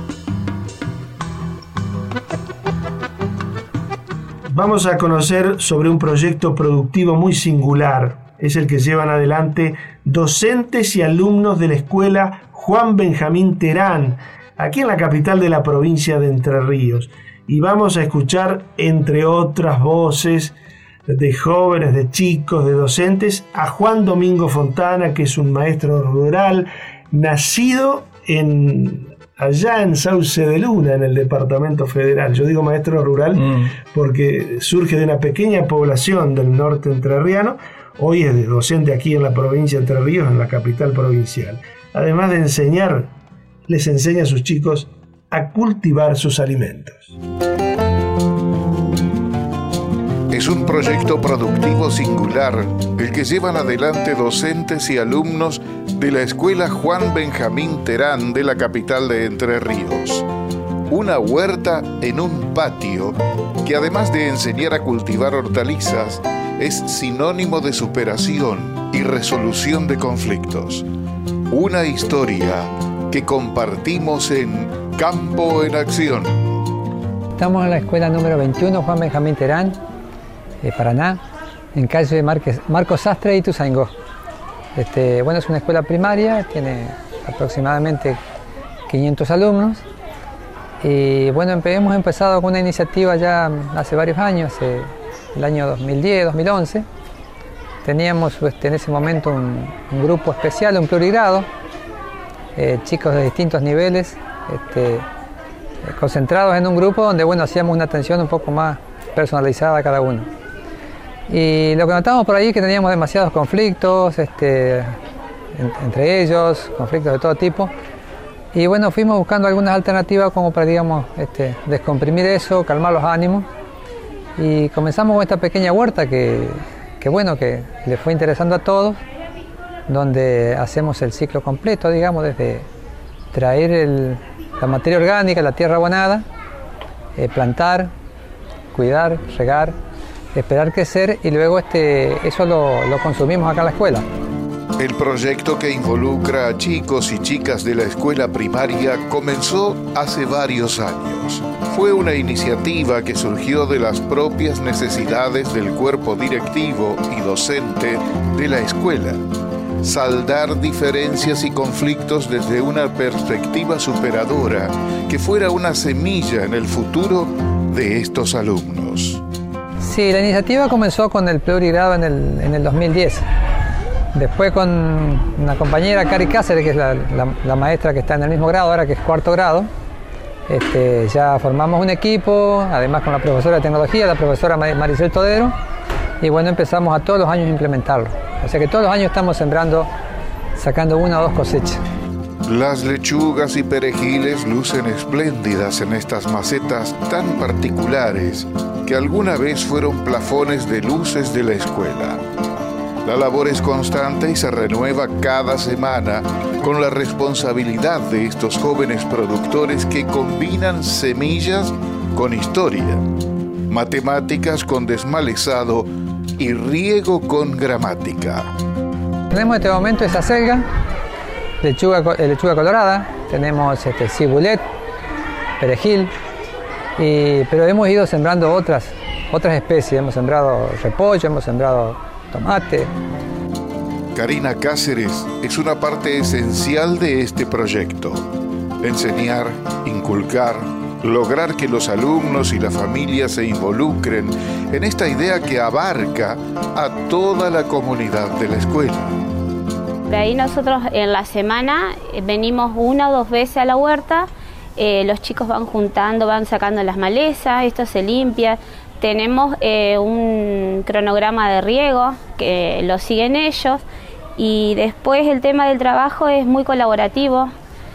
Vamos a conocer sobre un proyecto productivo muy singular. Es el que llevan adelante docentes y alumnos de la escuela Juan Benjamín Terán, aquí en la capital de la provincia de Entre Ríos. Y vamos a escuchar, entre otras voces de jóvenes, de chicos, de docentes, a Juan Domingo Fontana, que es un maestro rural, nacido en... allá en Sauce de Luna, en el departamento federal. Yo digo maestro rural mm. porque surge de una pequeña población del norte entrerriano. Hoy es docente aquí en la provincia de Entre Ríos, en la capital provincial. Además de enseñar, les enseña a sus chicos a cultivar sus alimentos. Es un proyecto productivo singular el que llevan adelante docentes y alumnos de la escuela Juan Benjamín Terán de la capital de Entre Ríos. Una huerta en un patio que, además de enseñar a cultivar hortalizas, es sinónimo de superación y resolución de conflictos. Una historia que compartimos en Campo en Acción. Estamos en la escuela número veintiuno Juan Benjamín Terán, de Paraná, en calle Marques, Marcos Sastre y Ituzaingó. Este, bueno, es una escuela primaria, tiene aproximadamente quinientos alumnos. Y bueno, hemos empezado con una iniciativa ya hace varios años, eh, el año dos mil diez, dos mil once. Teníamos este, en ese momento un, un grupo especial, un plurigrado, eh, chicos de distintos niveles, este, eh, concentrados en un grupo donde bueno, hacíamos una atención un poco más personalizada a cada uno. Y lo que notamos por ahí es que teníamos demasiados conflictos este, en, entre ellos, conflictos de todo tipo. Y bueno, fuimos buscando algunas alternativas como para, digamos, este, descomprimir eso, calmar los ánimos. Y comenzamos con esta pequeña huerta que, que bueno, que le fue interesando a todos, donde hacemos el ciclo completo, digamos, desde traer el, la materia orgánica, la tierra abonada, eh, plantar, cuidar, regar, esperar crecer y luego este, eso lo, lo consumimos acá en la escuela. El proyecto, que involucra a chicos y chicas de la escuela primaria, comenzó hace varios años. Fue una iniciativa que surgió de las propias necesidades del cuerpo directivo y docente de la escuela. Saldar diferencias y conflictos desde una perspectiva superadora que fuera una semilla en el futuro de estos alumnos. Sí, la iniciativa comenzó con el plurigrado en el, en el dos mil diez. Después con una compañera, Cari Cáceres, que es la, la, la maestra que está en el mismo grado, ahora que es cuarto grado, este, ya formamos un equipo, además con la profesora de tecnología, la profesora Maricel Todero, y bueno, empezamos a todos los años a implementarlo. O sea que todos los años estamos sembrando, sacando una o dos cosechas. Las lechugas y perejiles lucen espléndidas en estas macetas tan particulares que alguna vez fueron plafones de luces de la escuela. La labor es constante y se renueva cada semana con la responsabilidad de estos jóvenes productores que combinan semillas con historia, matemáticas con desmalezado y riego con gramática. Tenemos en este momento esa selga, lechuga, lechuga colorada, tenemos este, cibulet, perejil, y, pero hemos ido sembrando otras, otras especies, hemos sembrado repollo, hemos sembrado tomate. Karina Cáceres es una parte esencial de este proyecto. Enseñar, inculcar, lograr que los alumnos y la familia se involucren en esta idea que abarca a toda la comunidad de la escuela. De ahí nosotros en la semana venimos una o dos veces a la huerta, eh, los chicos van juntando, van sacando las malezas, esto se limpia. Tenemos eh, un cronograma de riego que lo siguen ellos y después el tema del trabajo es muy colaborativo,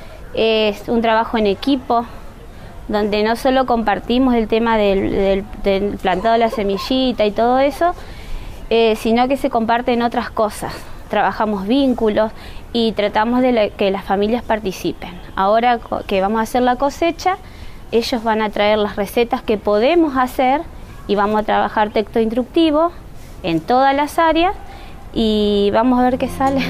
es un trabajo en equipo donde no solo compartimos el tema del, del, del plantado de la semillita y todo eso, eh, sino que se comparten otras cosas trabajamos vínculos y tratamos de la, que las familias participen. Ahora que vamos a hacer la cosecha, ellos van a traer las recetas que podemos hacer y vamos a trabajar texto instructivo en todas las áreas y vamos a ver qué sale.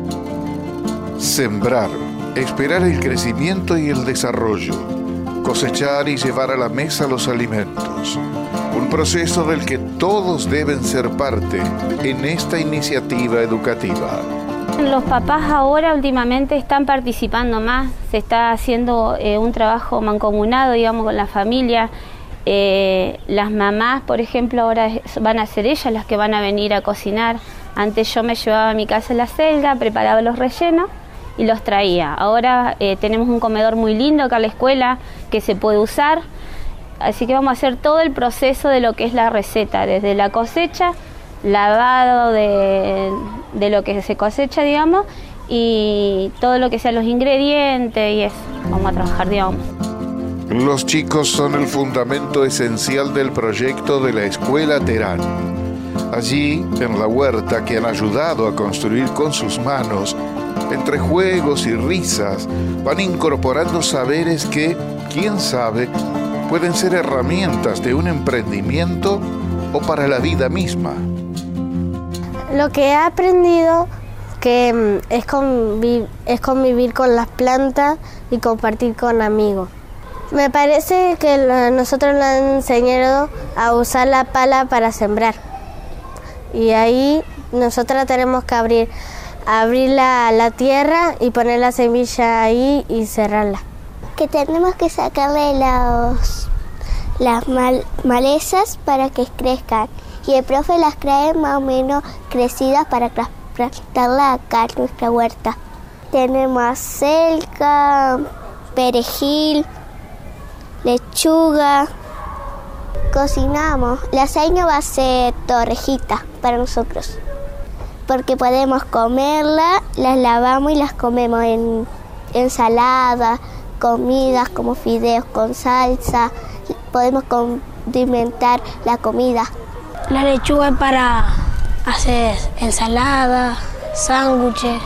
Sembrar, esperar el crecimiento y el desarrollo, cosechar y llevar a la mesa los alimentos. Un proceso del que todos deben ser parte en esta iniciativa educativa. Los papás ahora últimamente están participando más, se está haciendo eh, un trabajo mancomunado, digamos, con la familia. Eh, las mamás, por ejemplo, ahora van a ser ellas las que van a venir a cocinar. Antes yo me llevaba a mi casa la selga, preparaba los rellenos y los traía. Ahora eh, tenemos un comedor muy lindo acá en la escuela que se puede usar. Así que vamos a hacer todo el proceso de lo que es la receta, desde la cosecha, lavado de, de lo que se cosecha, digamos, y todo lo que sean los ingredientes y eso. Vamos a trabajar, digamos. Los chicos son el fundamento esencial del proyecto de la Escuela Terán. Allí, en la huerta que han ayudado a construir con sus manos, entre juegos y risas, van incorporando saberes que, quién sabe, pueden ser herramientas de un emprendimiento o para la vida misma. Lo que he aprendido que es, conviv- es convivir con las plantas y compartir con amigos. Me parece que lo, nosotros nos han enseñado a usar la pala para sembrar. Y ahí nosotros tenemos que abrir, abrir la, la tierra y poner la semilla ahí y cerrarla. Que tenemos que sacarle los, las mal, malezas para que crezcan. Y el profe las trae más o menos crecidas para plantarlas acá en nuestra huerta. Tenemos acelga, perejil, lechuga. Cocinamos. La aceña va a ser torrejita para nosotros. Porque podemos comerla, las lavamos y las comemos en ensalada, comidas como fideos con salsa. Podemos condimentar la comida. La lechuga es para hacer ensalada, sándwiches.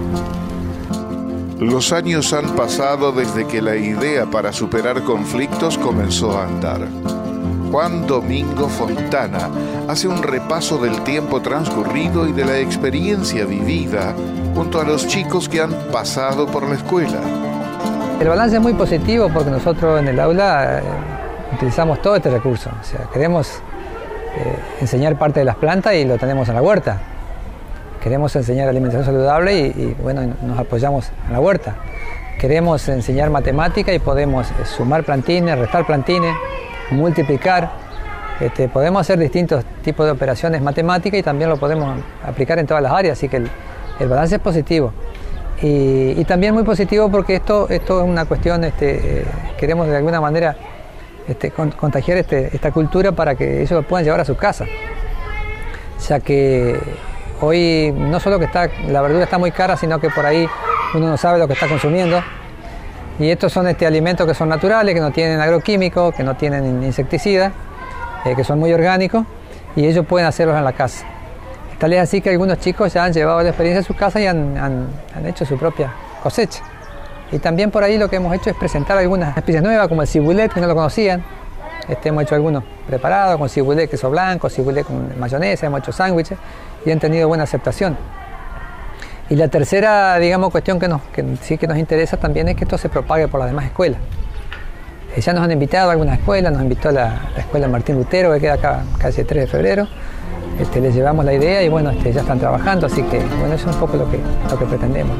Los años han pasado desde que la idea para superar conflictos comenzó a andar. Juan Domingo Fontana hace un repaso del tiempo transcurrido y de la experiencia vivida junto a los chicos que han pasado por la escuela. El balance es muy positivo porque nosotros en el aula eh, utilizamos todo este recurso. O sea, queremos eh, enseñar parte de las plantas y lo tenemos en la huerta. Queremos enseñar alimentación saludable y, y bueno, nos apoyamos en la huerta. Queremos enseñar matemática y podemos eh, sumar plantines, restar plantines, multiplicar. Este, podemos hacer distintos tipos de operaciones matemáticas y también lo podemos aplicar en todas las áreas, así que el, el balance es positivo. Y, y también muy positivo porque esto, esto es una cuestión, este, eh, queremos de alguna manera este, con, contagiar este, esta cultura para que ellos lo puedan llevar a su casa. Ya que hoy no solo que está, la verdura está muy cara, sino que por ahí uno no sabe lo que está consumiendo. Y estos son este, alimentos que son naturales, que no tienen agroquímicos, que no tienen insecticidas, eh, que son muy orgánicos y ellos pueden hacerlos en la casa. Tal es así que algunos chicos ya han llevado la experiencia a su casa y han, han, han hecho su propia cosecha. Y también por ahí lo que hemos hecho es presentar algunas especies nuevas, como el cibulet, que no lo conocían. Este, hemos hecho algunos preparados con cibulet, queso blanco, cibulet con mayonesa, hemos hecho sándwiches y han tenido buena aceptación. Y la tercera, digamos, cuestión que, nos, que sí que nos interesa también es que esto se propague por las demás escuelas. Eh, ya nos han invitado a algunas escuelas, nos invitó la, la escuela Martín Lutero, que queda acá calle tres de febrero. Este, les llevamos la idea y bueno, este, ya están trabajando, así que bueno, eso es un poco lo que, lo que pretendemos.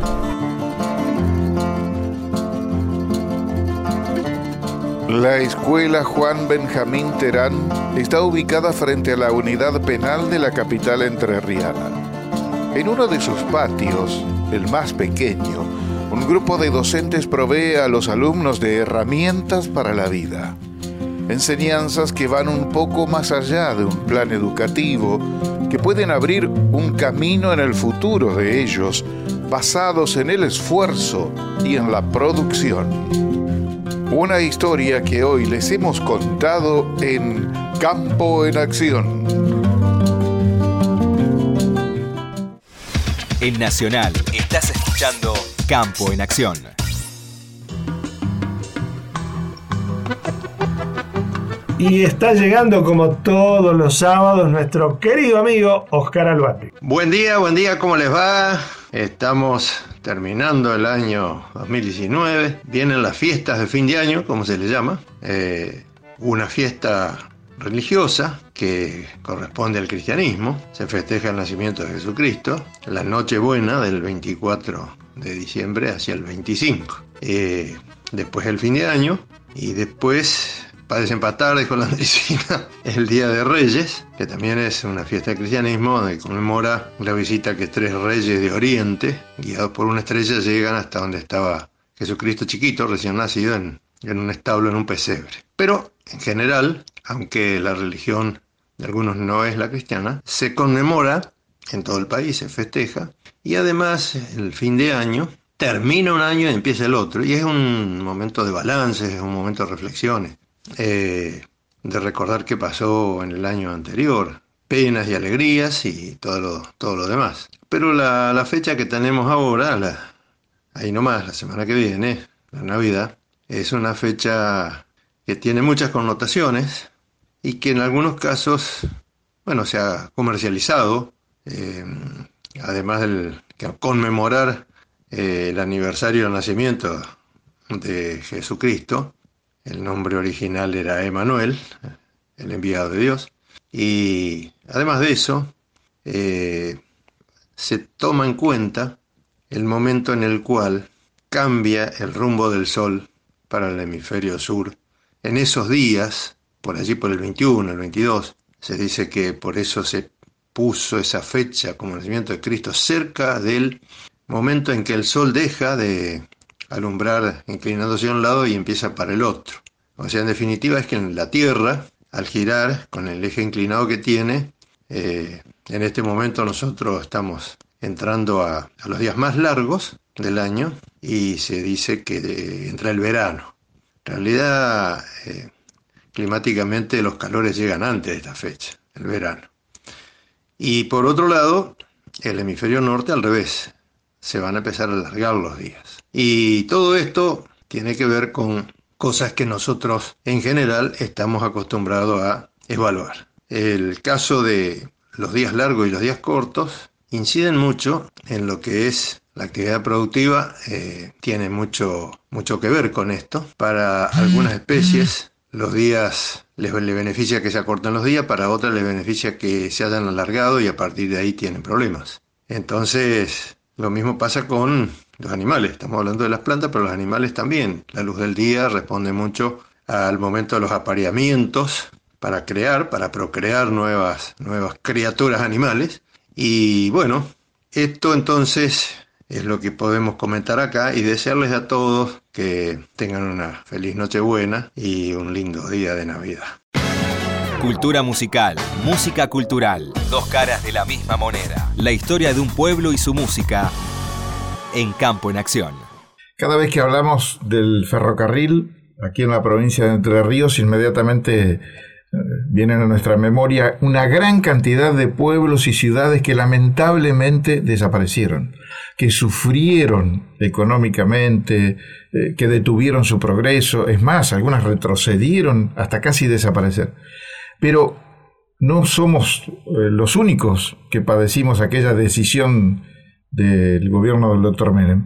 La escuela Juan Benjamín Terán está ubicada frente a la unidad penal de la capital entrerriana. En uno de sus patios, el más pequeño, un grupo de docentes provee a los alumnos de herramientas para la vida. Enseñanzas que van un poco más allá de un plan educativo, que pueden abrir un camino en el futuro de ellos, basados en el esfuerzo y en la producción. Una historia que hoy les hemos contado en Campo en Acción. En Nacional, estás escuchando Campo en Acción. Y está llegando como todos los sábados nuestro querido amigo Oscar Albate. Buen día, buen día, ¿cómo les va? Estamos terminando el año dos mil diecinueve. Vienen las fiestas de fin de año, como se le llama. Eh, una fiesta religiosa que corresponde al cristianismo. Se festeja el nacimiento de Jesucristo, la Nochebuena del veinticuatro de diciembre hacia el veinticinco. Eh, después el fin de año y después, para desempatar, dijo la medicina, el Día de Reyes, que también es una fiesta del cristianismo donde conmemora la visita que tres reyes de Oriente, guiados por una estrella, llegan hasta donde estaba Jesucristo chiquito, recién nacido, en, en un establo, en un pesebre. Pero, en general, aunque la religión de algunos no es la cristiana, se conmemora en todo el país, se festeja, y además el fin de año termina un año y empieza el otro, y es un momento de balance, es un momento de reflexiones. Eh, de recordar qué pasó en el año anterior, penas y alegrías y todo lo, todo lo demás. Pero la, la fecha que tenemos ahora, la, ahí nomás, la semana que viene, la Navidad, es una fecha que tiene muchas connotaciones y que en algunos casos, bueno, se ha comercializado, eh, además del que conmemorar eh, el aniversario del nacimiento de Jesucristo. El nombre original era Emanuel, el enviado de Dios. Y además de eso, eh, se toma en cuenta el momento en el cual cambia el rumbo del sol para el hemisferio sur. En esos días, por allí por el veintiuno, el veintidós, se dice que por eso se puso esa fecha como nacimiento de Cristo cerca del momento en que el sol deja de alumbrar inclinándose a un lado y empieza para el otro. O sea, en definitiva es que en la Tierra, al girar con el eje inclinado que tiene, eh, en este momento nosotros estamos entrando a, a los días más largos del año y se dice que de, entra el verano. En realidad, eh, climáticamente los calores llegan antes de esta fecha, el verano. Y por otro lado, el hemisferio norte al revés, se van a empezar a alargar los días. Y todo esto tiene que ver con cosas que nosotros en general estamos acostumbrados a evaluar. El caso de los días largos y los días cortos inciden mucho en lo que es la actividad productiva, eh, tiene mucho, mucho que ver con esto. Para algunas especies los días les, les beneficia que se acorten los días, para otras les beneficia que se hayan alargado y a partir de ahí tienen problemas. Entonces, lo mismo pasa con los animales. Estamos hablando de las plantas, pero los animales también. La luz del día responde mucho al momento de los apareamientos para crear, para procrear nuevas, nuevas criaturas animales. Y bueno, esto entonces es lo que podemos comentar acá y desearles a todos que tengan una feliz Nochebuena y un lindo día de Navidad. Cultura musical, música cultural, dos caras de la misma moneda. La historia de un pueblo y su música en Campo en Acción. Cada vez que hablamos del ferrocarril, aquí en la provincia de Entre Ríos, inmediatamente vienen a nuestra memoria una gran cantidad de pueblos y ciudades que lamentablemente desaparecieron, que sufrieron económicamente, eh, que detuvieron su progreso, es más, algunas retrocedieron hasta casi desaparecer. Pero no somos eh, los únicos que padecimos aquella decisión del gobierno del doctor Menem.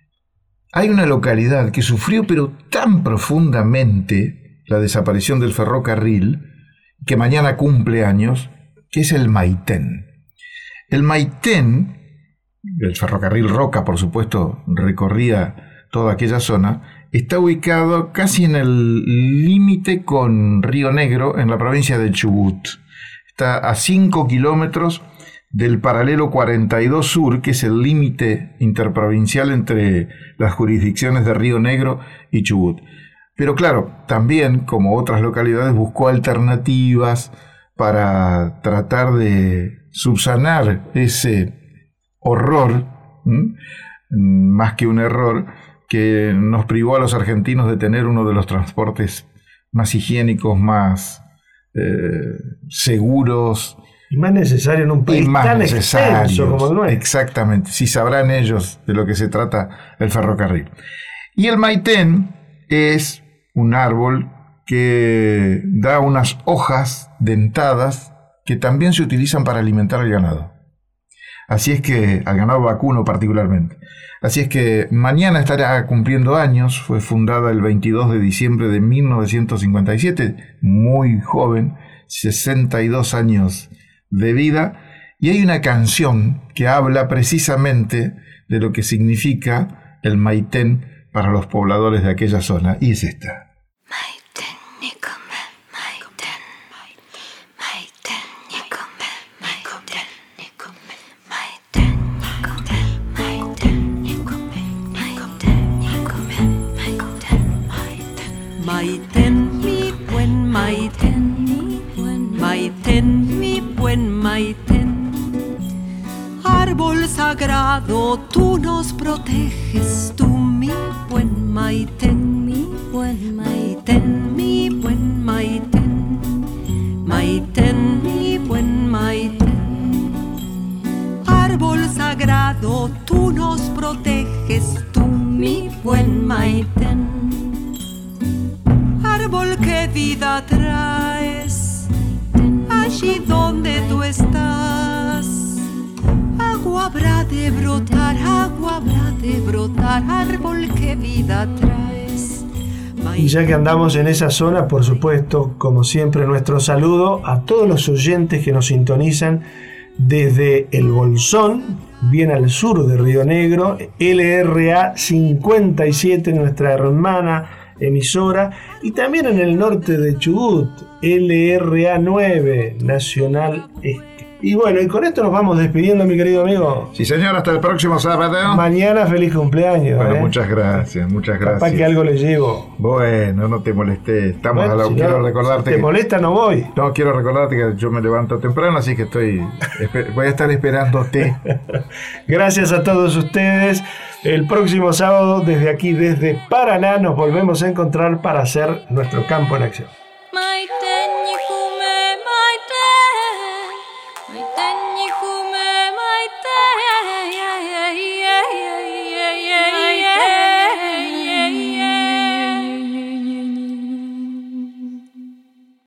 Hay una localidad que sufrió pero tan profundamente la desaparición del ferrocarril, que mañana cumple años, que es el Maitén. El Maitén, el ferrocarril Roca, por supuesto, recorría toda aquella zona, está ubicado casi en el límite con Río Negro, en la provincia de Chubut. Está a cinco kilómetros del paralelo cuarenta y dos Sur, que es el límite interprovincial entre las jurisdicciones de Río Negro y Chubut. Pero claro, también, como otras localidades, buscó alternativas para tratar de subsanar ese horror, ¿m? más que un error, que nos privó a los argentinos de tener uno de los transportes más higiénicos, más eh, seguros, Y más necesario en un país tan extenso como el nuestro. Exactamente, si sabrán ellos de lo que se trata el ferrocarril. Y el maitén es un árbol que da unas hojas dentadas que también se utilizan para alimentar al ganado. Así es que, al ganado vacuno particularmente. Así es que mañana estará cumpliendo años, fue fundada el veintidós de diciembre de mil novecientos cincuenta y siete, muy joven, sesenta y dos años de vida, y hay una canción que habla precisamente de lo que significa el maitén para los pobladores de aquella zona, y es esta. Maitén, mi buen maitén, mi buen maitén, mi buen maitén. Árbol sagrado, tú nos proteges, tú mi buen maitén, mi buen maitén, mi buen maitén, maitén, mi buen maitén. Árbol sagrado, tú nos proteges, tú mi buen maitén. Árbol que vida traes, allí donde tú estás, agua habrá de brotar, agua habrá de brotar, árbol que vida traes. Y ya que andamos en esa zona, por supuesto, como siempre, nuestro saludo a todos los oyentes que nos sintonizan desde El Bolsón, bien al sur de Río Negro, L R A cincuenta y siete, nuestra hermana emisora, y también en el norte de Chubut, L R A nueve, Nacional Este. Y bueno, y con esto nos vamos despidiendo, mi querido amigo. Sí, señor, hasta el próximo sábado. Mañana feliz cumpleaños. Bueno, ¿eh? muchas gracias, muchas gracias. Capaz que algo le llevo. Bueno, no te molesté. Estamos bueno, a la... si quiero no, recordarte si te que... molesta, no voy. No, quiero recordarte que yo me levanto temprano, así que estoy voy a estar esperándote. Gracias a todos ustedes. El próximo sábado, desde aquí, desde Paraná, nos volvemos a encontrar para hacer nuestro campo en acción.